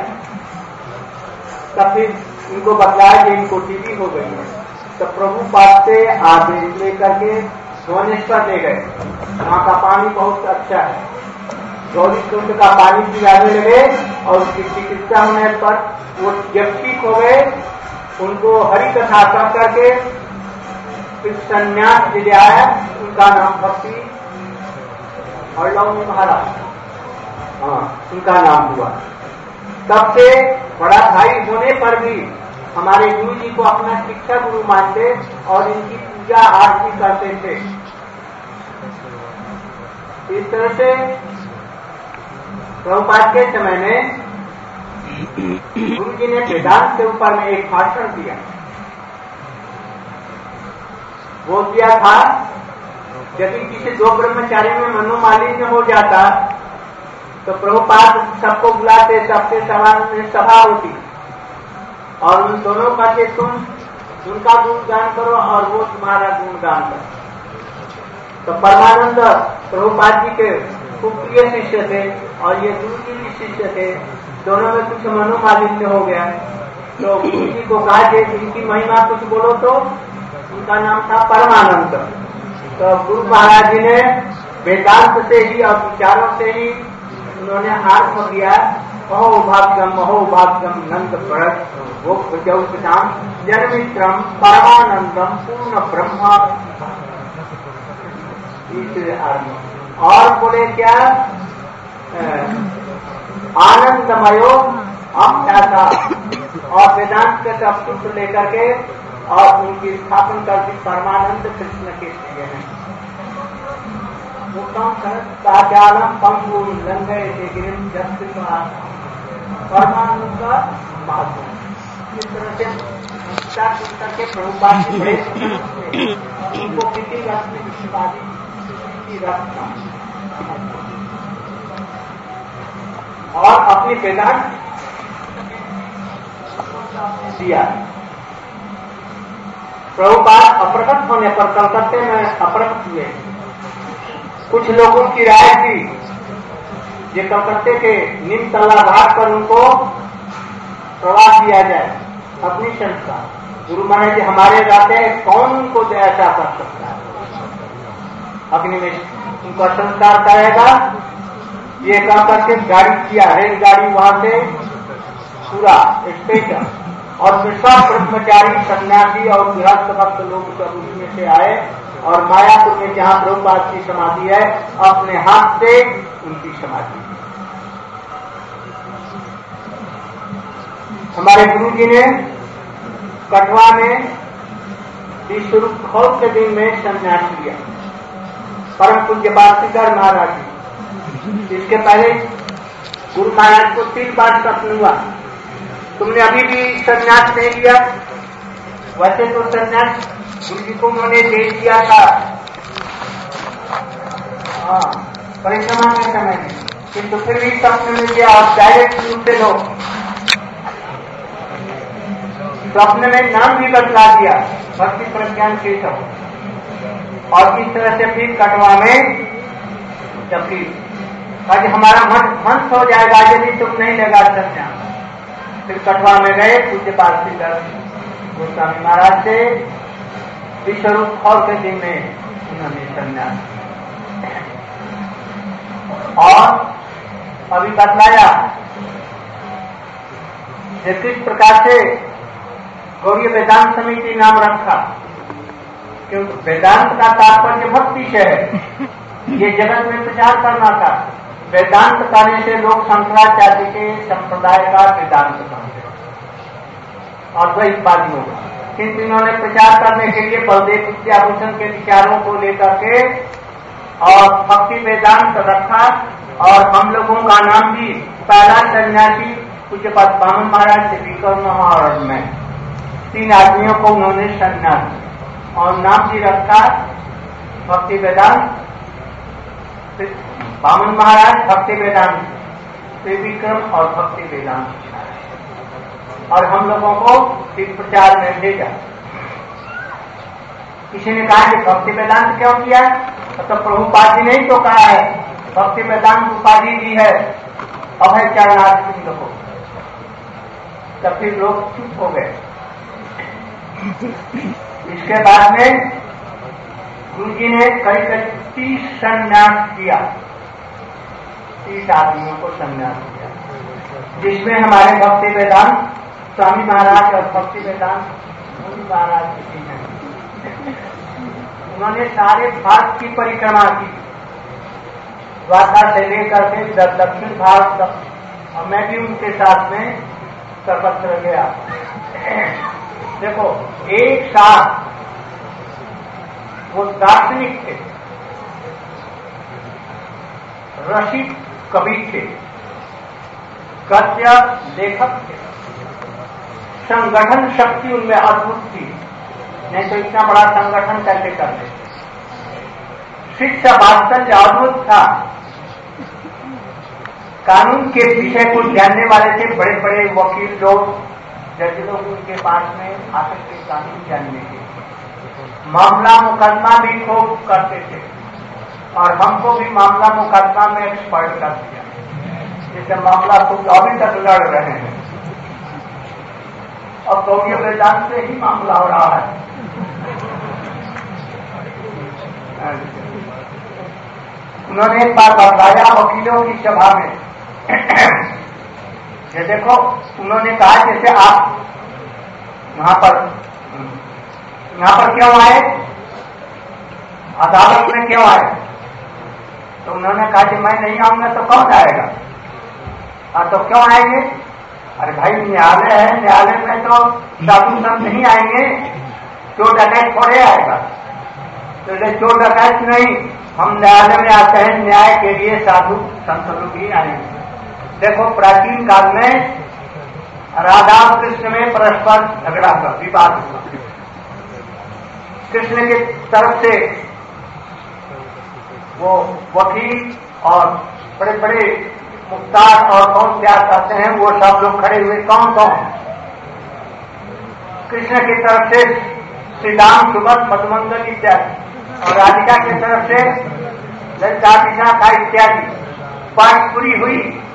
तब फिर इनको बताया कि इनको टीबी हो गई है। तो प्रभुपाद से आदेश लेकर के भुवनेश्वर ले गए। वहां का पानी बहुत अच्छा है। गौरी कुंड का पानी पिलाने लगे और उसकी चिकित्सा होने पर वो जब ठीक हो गए, उनको हरि कथा कर करके फिर संन्यास ले आया। उनका नाम भक्ति हरलौनी महाराज, हाँ उनका नाम हुआ। तब से बड़ा भाई होने पर भी हमारे गुरु जी को अपना शिक्षा गुरु मानते और इनकी पूजा आरती करते थे। इस तरह से प्रभुपाद के समय में गुरु जी ने वेदांत के ऊपर में एक भाषण दिया। वो दिया था, यदि किसी दो ब्रह्मचारी में मनोमालिन्य हो जाता तो प्रभुपाद सबको बुलाते, सबके सभा होती और उन दोनों का के तुम उनका गुणगान करो और वो तुम्हारा गुणगान करो। तो परमानंद प्रभुपाद जी के खूब प्रिय शिष्य थे और ये गुरु जी भी शिष्य थे। दोनों में कुछ मनोमालिन्य हो गया तो गुरु जी को कहा कि इनकी महिमा कुछ बोलो। तो उनका नाम था परमानंद। तो गुरु महाराज जी ने वेदांत से ही और विचारों से ही उन्होंने आरंभ किया। महो भाग्यम नंद भरत वो जौषाम जन्मित्रम परमानंदम पूर्ण ब्रह्मा। और बोले क्या, आनंदमयो हम क्या था। और वेदांत के सब सूत्र लेकर के और उनकी स्थापन कर दी परमानंद कृष्ण के लिए है। काचालम पंगु लंगे गिरिम जस्ट परमानंद का महात्मा। इस तरह से करके प्रभुपाद जी बड़े उनको किसी रथ में किसी रथ और अपनी वेदांत दिया। प्रभुपाद अप्रकट होने पर कलकत्ते में अप्रकट हुए। कुछ लोगों की राय थी ये कलकत्ते के निमतला घाट पर उनको प्रवास दिया जाए अपनी संस्था। गुरु महाराज जी हमारे रहते हैं, कौन उनको ऐसा कर सकता है। अग्नि में उनका संस्कार करेगा ये कह करके गाड़ी किया, रेलगाड़ी वहां से पूरा स्टेशन और फिर सब ब्रह्मचारी सन्यासी और गृहस्थ भक्त लोग सब उसमें से आए और मायापुर में जहां प्रभुपाद की समाधि है अपने हाथ से उनकी समाधि। हमारे गुरु जी ने कटवा में विश्व खोल के दिन में संन्यास लिया। परम पूज्य बास्तिकर महाराज जी, इसके पहले गुरु महाराज को 3 बार स्वप्न हुआ, तुमने अभी भी संन्यास नहीं लिया। वैसे तो संन्यास गुरु जी को उन्होंने दे दिया था परिक्रमा के समय में, किंतु फिर भी स्वप्न में दिया और डायरेक्ट रूप से लो। स्वप्न में नाम भी बदला दिया भक्ति प्रज्ञान केशव। और इस तरह से फिर कटवा में जब फिर हमारा मन हो जाएगा यदि तुम नहीं लगा संन्यास। फिर कटवा में गए पूज्य पार्थिकर गोस्वामी महाराज से विश्वरूप और के दिन में उन्होंने संन्यास। और अभी बतलाया किस प्रकार से गौरी वेदांत समिति नाम रखा, क्योंकि वेदांत का तात्पर्य भक्ति से है। ये जगत में प्रचार करना था। वेदांत करने से लोग शंकराचार्य के संप्रदाय का वेदांत समझे और द्वैतवादी होगा, किंतु इन्होंने प्रचार करने के लिए बलदेव विद्याभूषण के विचारों को लेकर के और भक्ति वेदांत रखा। और हम लोगों का नाम भी पहला सन्यासी पूज्यपाद बामन महाराज से विक्रम महाराज में 3 आदमियों को उन्होंने संन्यास और नाम भी रखा भक्ति वेदांत। बामन महाराज भक्ति वेदांत, त्रिविक्रम और भक्ति वेदांत। और हम लोगों को फिर प्रचार में भेजा। किसी ने कहा कि भक्ति वेदांत क्यों किया, तो प्रभुपाद जी ने ही तो कहा है भक्ति वेदांत उपाधि दी है अभय चरणार्थ सिंह को। तब फिर लोग चुप हो गए। इसके बाद में गुरु जी ने करीब 30 संन्यास किया। 30 आदमियों को संन्यास दिया, जिसमें हमारे भक्ति वेदांत स्वामी महाराज और भक्ति वेदांत मुनि महाराज जी हैं। उन्होंने सारे भारत की परिक्रमा की, द्वारका से लेकर के दक्षिण भारत तक, और मैं भी उनके साथ में सर्वत्र गया। देखो, एक साथ वो दार्शनिक थे, रसिक कवि थे, गद्य लेखक थे, संगठन शक्ति उनमें अद्भुत थी, नहीं तो इतना बड़ा संगठन कैसे कर लेते। शिक्षा वात्सल्य अद्भुत था, कानून के विषय को जानने वाले थे, बड़े बड़े वकील लोग, जज लोग उनके पास में आकर के कानून जानने के, मामला मुकदमा भी खूब करते थे, और हमको भी मामला मुकदमा में एक्सपर्ट कर दिया, जैसे मामला खूब अभी तक लड़ रहे हैं, और गौड़ीय वेदांत से ही मामला हो रहा है। उन्होंने एक बार बताया वकीलों की सभा में, ये देखो, उन्होंने कहा जैसे आप यहाँ पर क्यों आए, अदालत में क्यों आए? तो उन्होंने कहा कि मैं नहीं आऊंगा तो कौन आएगा? तो क्यों आएंगे? अरे भाई, न्यायालय है, न्यायालय में तो साधु संत नहीं आएंगे, चोर डकैत थोड़े आएगा। तो चोर डकैत नहीं, हम न्यायालय में आते हैं, न्याय के लिए साधु संत लोग ही आएंगे। देखो, प्राचीन काल में राधा कृष्ण में परस्पर झगड़ा हुआ, विवाद हुआ। कृष्ण की तरफ से वो वकील और बड़े बड़े मुख्तार और कौन क्या कहते हैं, वो सब लोग खड़े हुए। कौन कौन? कृष्ण की तरफ से श्री राम, सुभद्रा, मधुमंगल इत्यादि, और राधिका की तरफ से ललिता, विशाखा इत्यादि। पार्टी पूरी हुई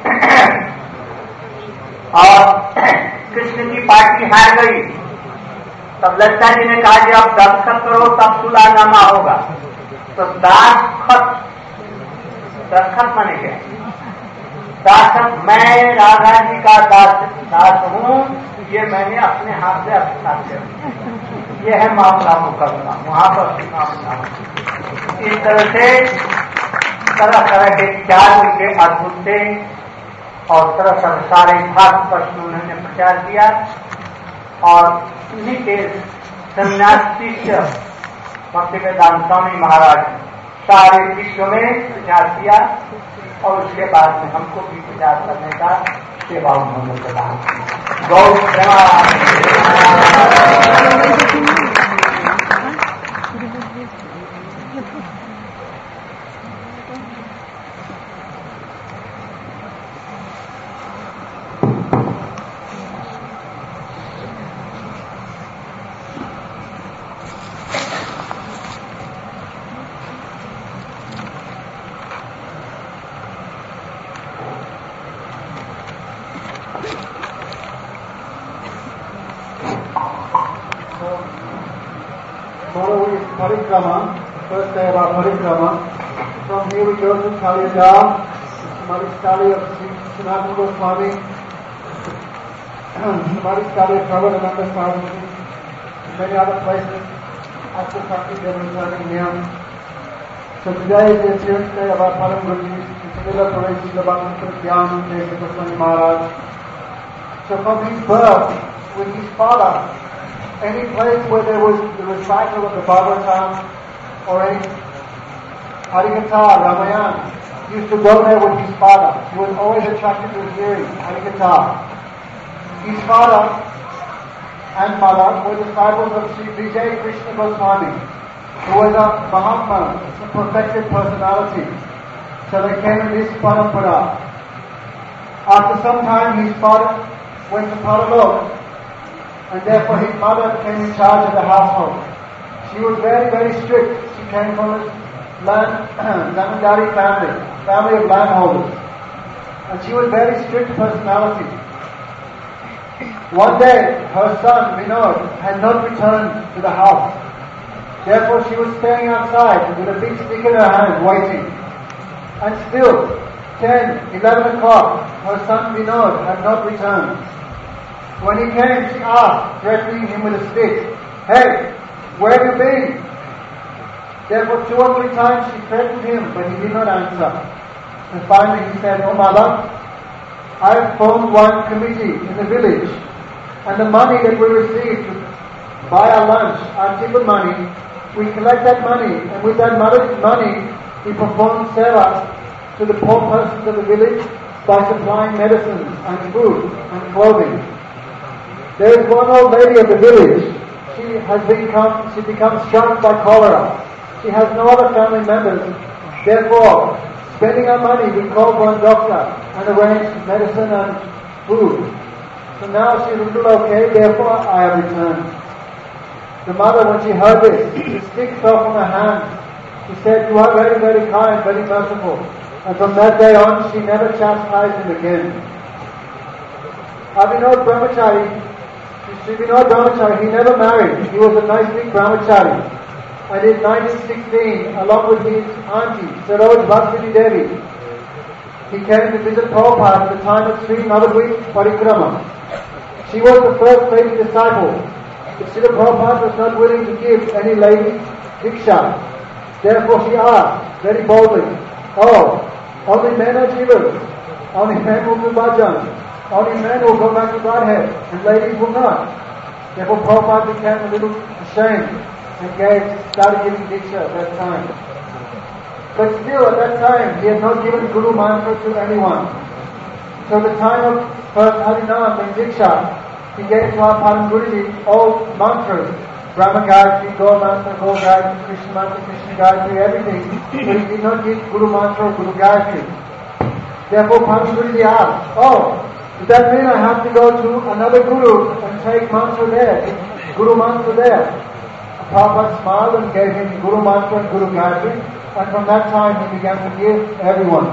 और कृष्ण की पार्टी हार गई। तब ललिता जी ने कहा कि अब दस्तखत करो तब सुलहनामा होगा। तो दस्तखत माने क्या? दास, मैं राधा जी का दास हूँ, ये मैंने अपने हाथ से हस्ताक्षर, ये है मामला मुकदमा। वहां पर मामला इस तरह से तरह तरह के विचार उनके अद्भुत थे, और तरह तरह सारे भारत प्रश्न उन्होंने प्रचार किया, और उन्हीं के संन्यास शिष्य भक्ति वेदांत स्वामी महाराज सारे विश्व में प्रचार किया, और उसके बाद में हमको भी प्रचार करने का सेवा उन्होंने प्रदान किया। गौ Parikrama, first day of our Parikrama. From here we go to Kaliyadam, Samadhi of Sri Sanatana Goswami, Samadhi of Prabhupada Swami, many other places. After Sakti demonstrating here. So today is the 10th day of our Param Guruji, Srila Paresi Bhakti Pradhyam, Desa Goswami Maharaj. So from his birth, with his father, any place where there was the recital of the Bhagavatam or any Harikatha, Ramayana, he used to go there with his father. He was always attracted to hearing Harikatha. His father and mother were disciples of Sri Vijay Krishna Goswami, who was a Mahatma, a perfected personality. So they came in this parampara. After some time, his father went to Paralok, and therefore his mother came in charge of the household. She was very, very strict. She came from a Zamindari family of landholders. And she was a very strict personality. One day, her son, Vinod, had not returned to the house. Therefore she was standing outside with a big stick in her hand, waiting. And still, 10, 11 o'clock, her son Vinod had not returned. When he came, she asked, threatening him with a stick, "Hey, where have you been?" Therefore 2 or 3 times she threatened him, but he did not answer. And finally he said, "Oh mother, I have formed one committee in the village, and the money that we receive to buy our lunch, our tiffin money, we collect that money, and with that money we perform seva to the poor persons of the village by supplying medicines and food and clothing. There is one old lady of the village. She becomes struck by cholera. She has no other family members. Therefore, spending our money, we call for a doctor and arrange medicine and food. So now she is a little okay, therefore I have returned." The mother, when she heard this, the stick fell from her hand. She said, "You are very, very kind, very merciful." And from that day on, she never chastised him again. Abhinod Brahmachari, Sri Vinod Brahmachari, he never married. He was a nice big Brahmachari. And in 1916, along with his auntie, Saroj Bhakti Devi, he came to visit Prabhupada at the time of Sri Navadvip Parikrama. She was the first lady disciple. But Srila Prabhupada was not willing to give any lady diksha. Therefore she asked very boldly, "Oh, only men are givers. Only men will do bhajan. Only men will go back to Godhead, and ladies will not." Therefore Prabhupada became a little ashamed and started giving diksha at that time. But still at that time he had not given Guru Mantra to anyone. So the time of first Harinam and diksha, he gave to our Param Guruji all mantras, Brahma Gayatri, Gaur Mantra, Gaur Gayatri, Krishna Mantra, Krishna Gayatri, everything. But he did not give Guru Mantra or Guru Gayatri. Therefore Param Guruji asked, "Oh, does that mean I have to go to another Guru and take mantra there, Guru Mantra there?" Prabhupada smiled and gave him Guru Mantra and Guru Gayatri, and from that time he began to give everyone.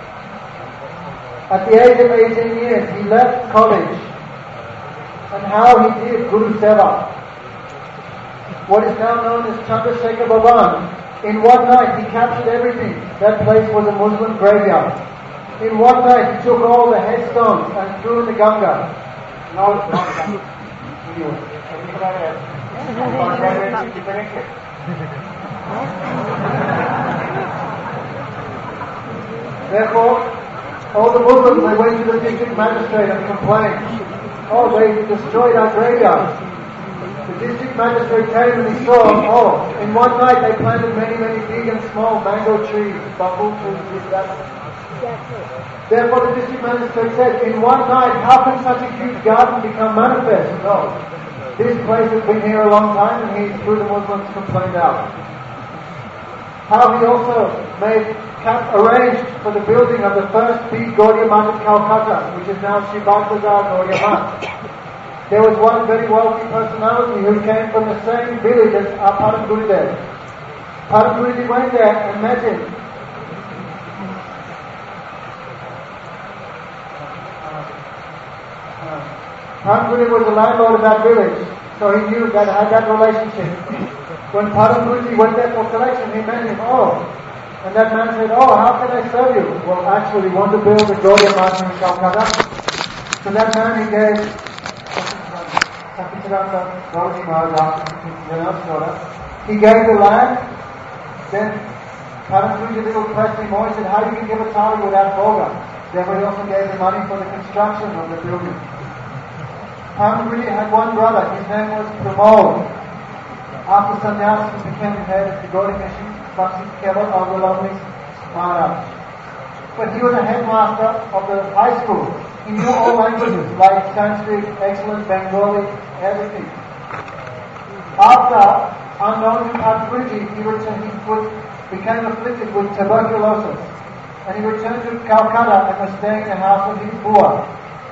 At the age of 18 years, he left college, and how he did Guru Seva. What is now known as Chandrasekhar Bhavan. In one night he captured everything. That place was a Muslim graveyard. In one night he took all the headstones and threw in the Ganga. Therefore, all the Muslims, they went to the district magistrate and complained, "Oh, they destroyed our graveyard." The district magistrate came and he saw, in one night they planted many, many big and small mango trees, bamboo trees, this, that. Therefore the district magistrate said, "In one night, how can such a huge garden become manifest?" No. This place has been here a long time, and he threw the Muslims' complaint out. How he also arranged for the building of the first big Gaudiya Math in Calcutta, which is now Shri Bhaktazar Gaudiya Math. There was one very wealthy personality who came from the same village as our Param Gurudev. Param Guruji went there and met him. Param Guruji was the landlord of that village, so he knew that I had that relationship. When Param Guruji went there for collection, he met him, and that man said, "Oh, how can I serve you?" "Well, actually, we want to build a Gaudiya Math in Calcutta." So that man, he gave he gave the land. Then Param Guruji little pressed him more. He said, "How you can give a tali without bhoga?" Therefore he also gave the money for the construction of the building. Param Guruji had one brother. His name was Pramod. After sannyas, he became the head of the Gaudiya Mission, Bhakti Keval Avgalavani Maharaj. But he was a headmaster of the high school. He knew all languages like Sanskrit, excellent Bengali, everything. After, unknown to Param Guruji, he became afflicted with tuberculosis. And he returned to Calcutta and was staying in the house of his Bua.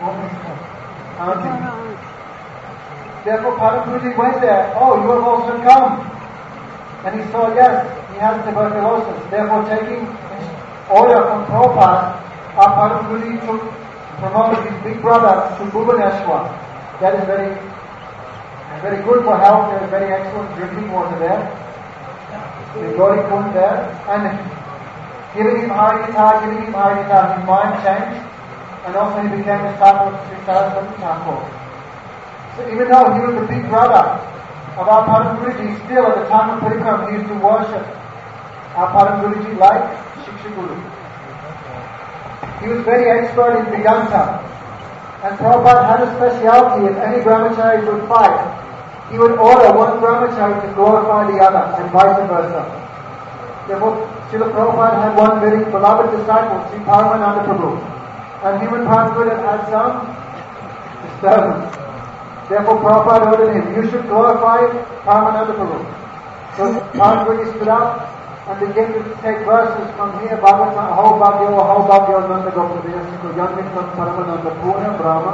Therefore Param Guruji went there. "Oh, you have also come." And he saw, yes, he has tuberculosis. Therefore taking order from Prabhupada, our Param Guruji promoted his big brother to Bhubaneswar. That is very, very good for health. There is very excellent drinking water there. The Gauri Kund there. And Giving him Harikatha, his mind changed, and also he became a disciple of Sri Saraswati Thakur. So even though he was the big brother of our Param Guruji, still at the time of Parikram he used to worship our Param Guruji like Shiksha Guru. He was very expert in Vedanta, and Prabhupada had a speciality. If any brahmachari would fight, he would order one brahmachari to glorify the other, and vice versa. Therefore, Srila Prabhupada had one very beloved disciple, Sri Paramananda Prabhu, and him and Param Guru had some disturbance. Therefore, Prabhupada ordered him, you should glorify Paramananda Prabhu. So Param Guru stood up and began to take verses from here, Bhagavatam, Ho Bhagyo, Nanda Gopaviyasiko, Yanmitam Paramananda Purna Brahma.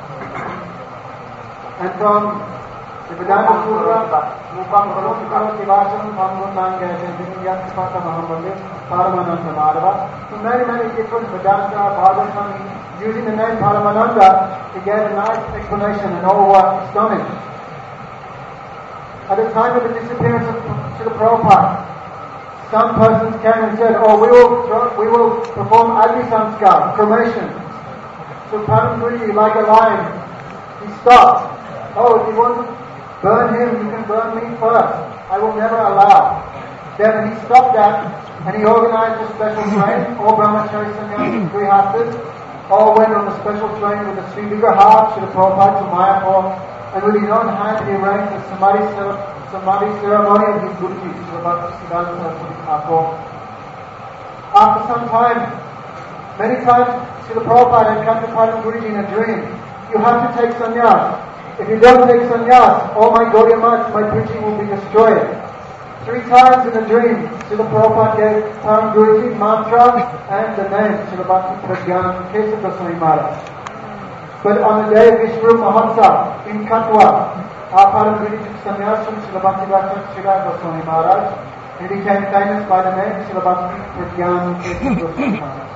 And from the Vedanta Sutra, Mukam Karoti Vachanam, Paramannanga, Yaksapata Mahamandis, Paramananda Madhava. So many different Vedanta, Bhagavatam, using the name Paramananda, he gave a nice explanation and all were astonished. At the time of the disappearance of Srila Prabhupada, some persons came and said, we will perform Agni Samskar, cremation. So Param Guruji, like a lion, he stopped. If you want to burn him, you can burn me first. I will never allow. Then he stopped that and he organized a special train. All brahmachari sannyasis, grihasthas, all went on a special train with the Sri Vigraha, Srila Prabhupada to Mayapur, and with his own hand he arranged the Samadhi ceremony of his Guruji, Srila Siddhanta Saraswati Thakur. After some time, many times Srila Prabhupada had come to Param Guruji in a dream. You have to take sannyas. If you don't take sannyas, all my Gaudiya Maths, my preaching will be destroyed. 3 times in a dream, Srila Prabhupada gave Param Guruji mantra and the name Srila Bhakti Pragyana Kesava Goswami Maharaj. But on the day of Vishnu Mahotsav in Katwa, our Param Guruji took sannyas from Srila Bhakti Srila Goswami Maharaj and became famous by the name Srila Bhakti Pragyana Kesava Goswami Maharaj.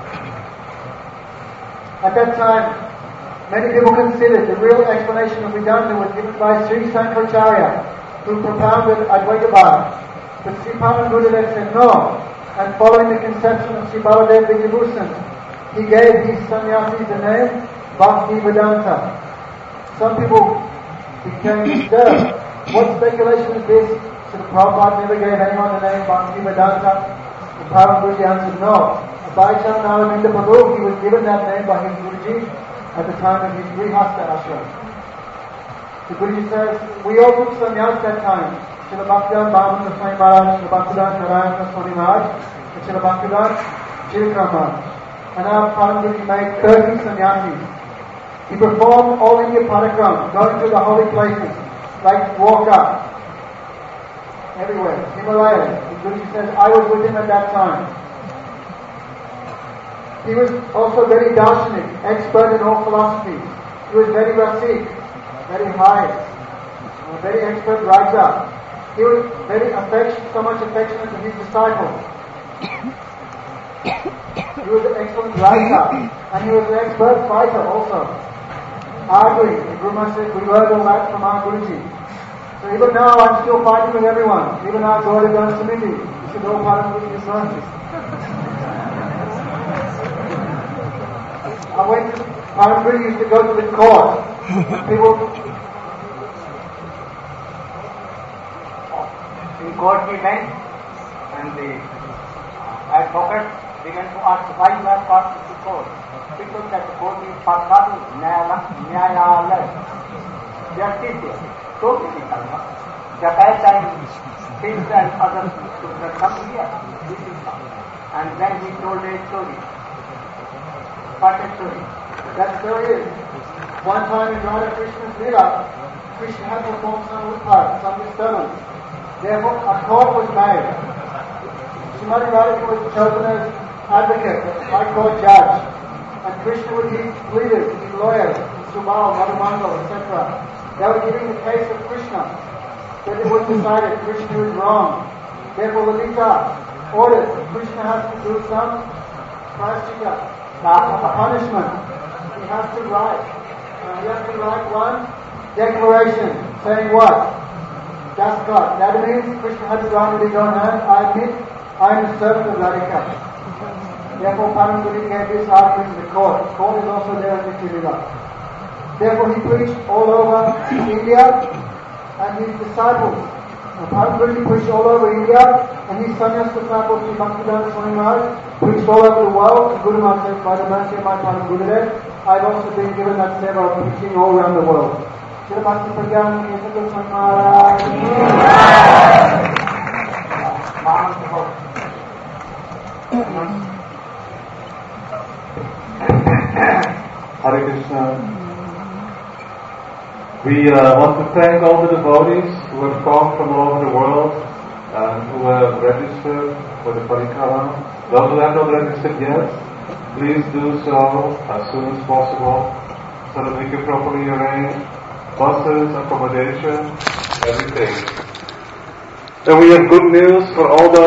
At that time, many people considered the real explanation of Vedanta was given by Sri Sankaracharya, who propounded Advaita Bhava. But Sri Param Gurudev said no, and following the conception of Sri Baladev Vidyabhushan, he gave these sannyasis the name Bhakti Vedanta. Some people became disturbed. What speculation is this? So the Prabhupada never gave anyone the name Bhakti Vedanta. The Param Guruji answered no. By Charanaravinda Prabhu, he was given that name by his Guruji at the time of his Grihastha ashram. The Guruji says, we all took sannyas that time. Srila Bhaktivedanta Bhavananda Swami Maharaj, Srila Bhaktivedanta Narayana Swami Maharaj, and Srila Bhaktivedanta Chirikram Maharaj. And our Param Guruji made 30 sannyasis. He performed all India Parikram, going to the holy places, like Dwarka, everywhere, Himalayas. The Guruji says, I was with him at that time. He was also very darshanik, expert in all philosophies. He was very rasik, very high, very expert writer. He was so much affectionate to his disciples. He was an excellent writer, and he was an expert fighter also. Arguing, the Guru Maharaj said, we heard all that from our Guruji. So even now I'm still fighting with everyone. Even now Gauriya Dana Samiti, you should all Param Guruji's mercy. Param Guruji used to go to the court. In court he went, and the advocate began to ask why you have come to court. Because that the court is Padmatu Nyayalaya. Justice, totally kalma. The bad time, things and others should come here. This is come. And then he told a story. What a story. That story is, one time in Radha Krishna's Leela, Krishna had performed some utpar, some disturbance. Therefore, a court was made. Srimati Radhika was chosen as advocate, as high court judge. And Krishna with his leaders, his lawyers, Subal, Madhumangal, etc. They were giving the case of Krishna. But it was decided Krishna was wrong. Therefore, Lalita ordered Krishna has to do some prashchita, a punishment. He has to write one declaration saying what? That's God. That means Krishna had to write with his own hand, I admit I am the servant of Radhika. Therefore, Param Guru gave this argument to the court. The court is also there in Mittilila. Therefore, he preached all over India, and his disciples, Param Guru preached all over India, and his sannyas disciples, Sri Bhaktivedanta Swami Maharaj, preached all over the world. And Guru Maharaj said, by the mercy of my Param Gurudev, I've also been given that seva of preaching all around the world. Srila Bhakti Pragyan Kesava Swami Maharaj. Hare Krishna. We want to thank all the devotees who have come from all over the world and who have registered for the Parikrama. Those who have not registered yet, please do so as soon as possible so that we can properly arrange buses, accommodation, everything. And we have good news for all those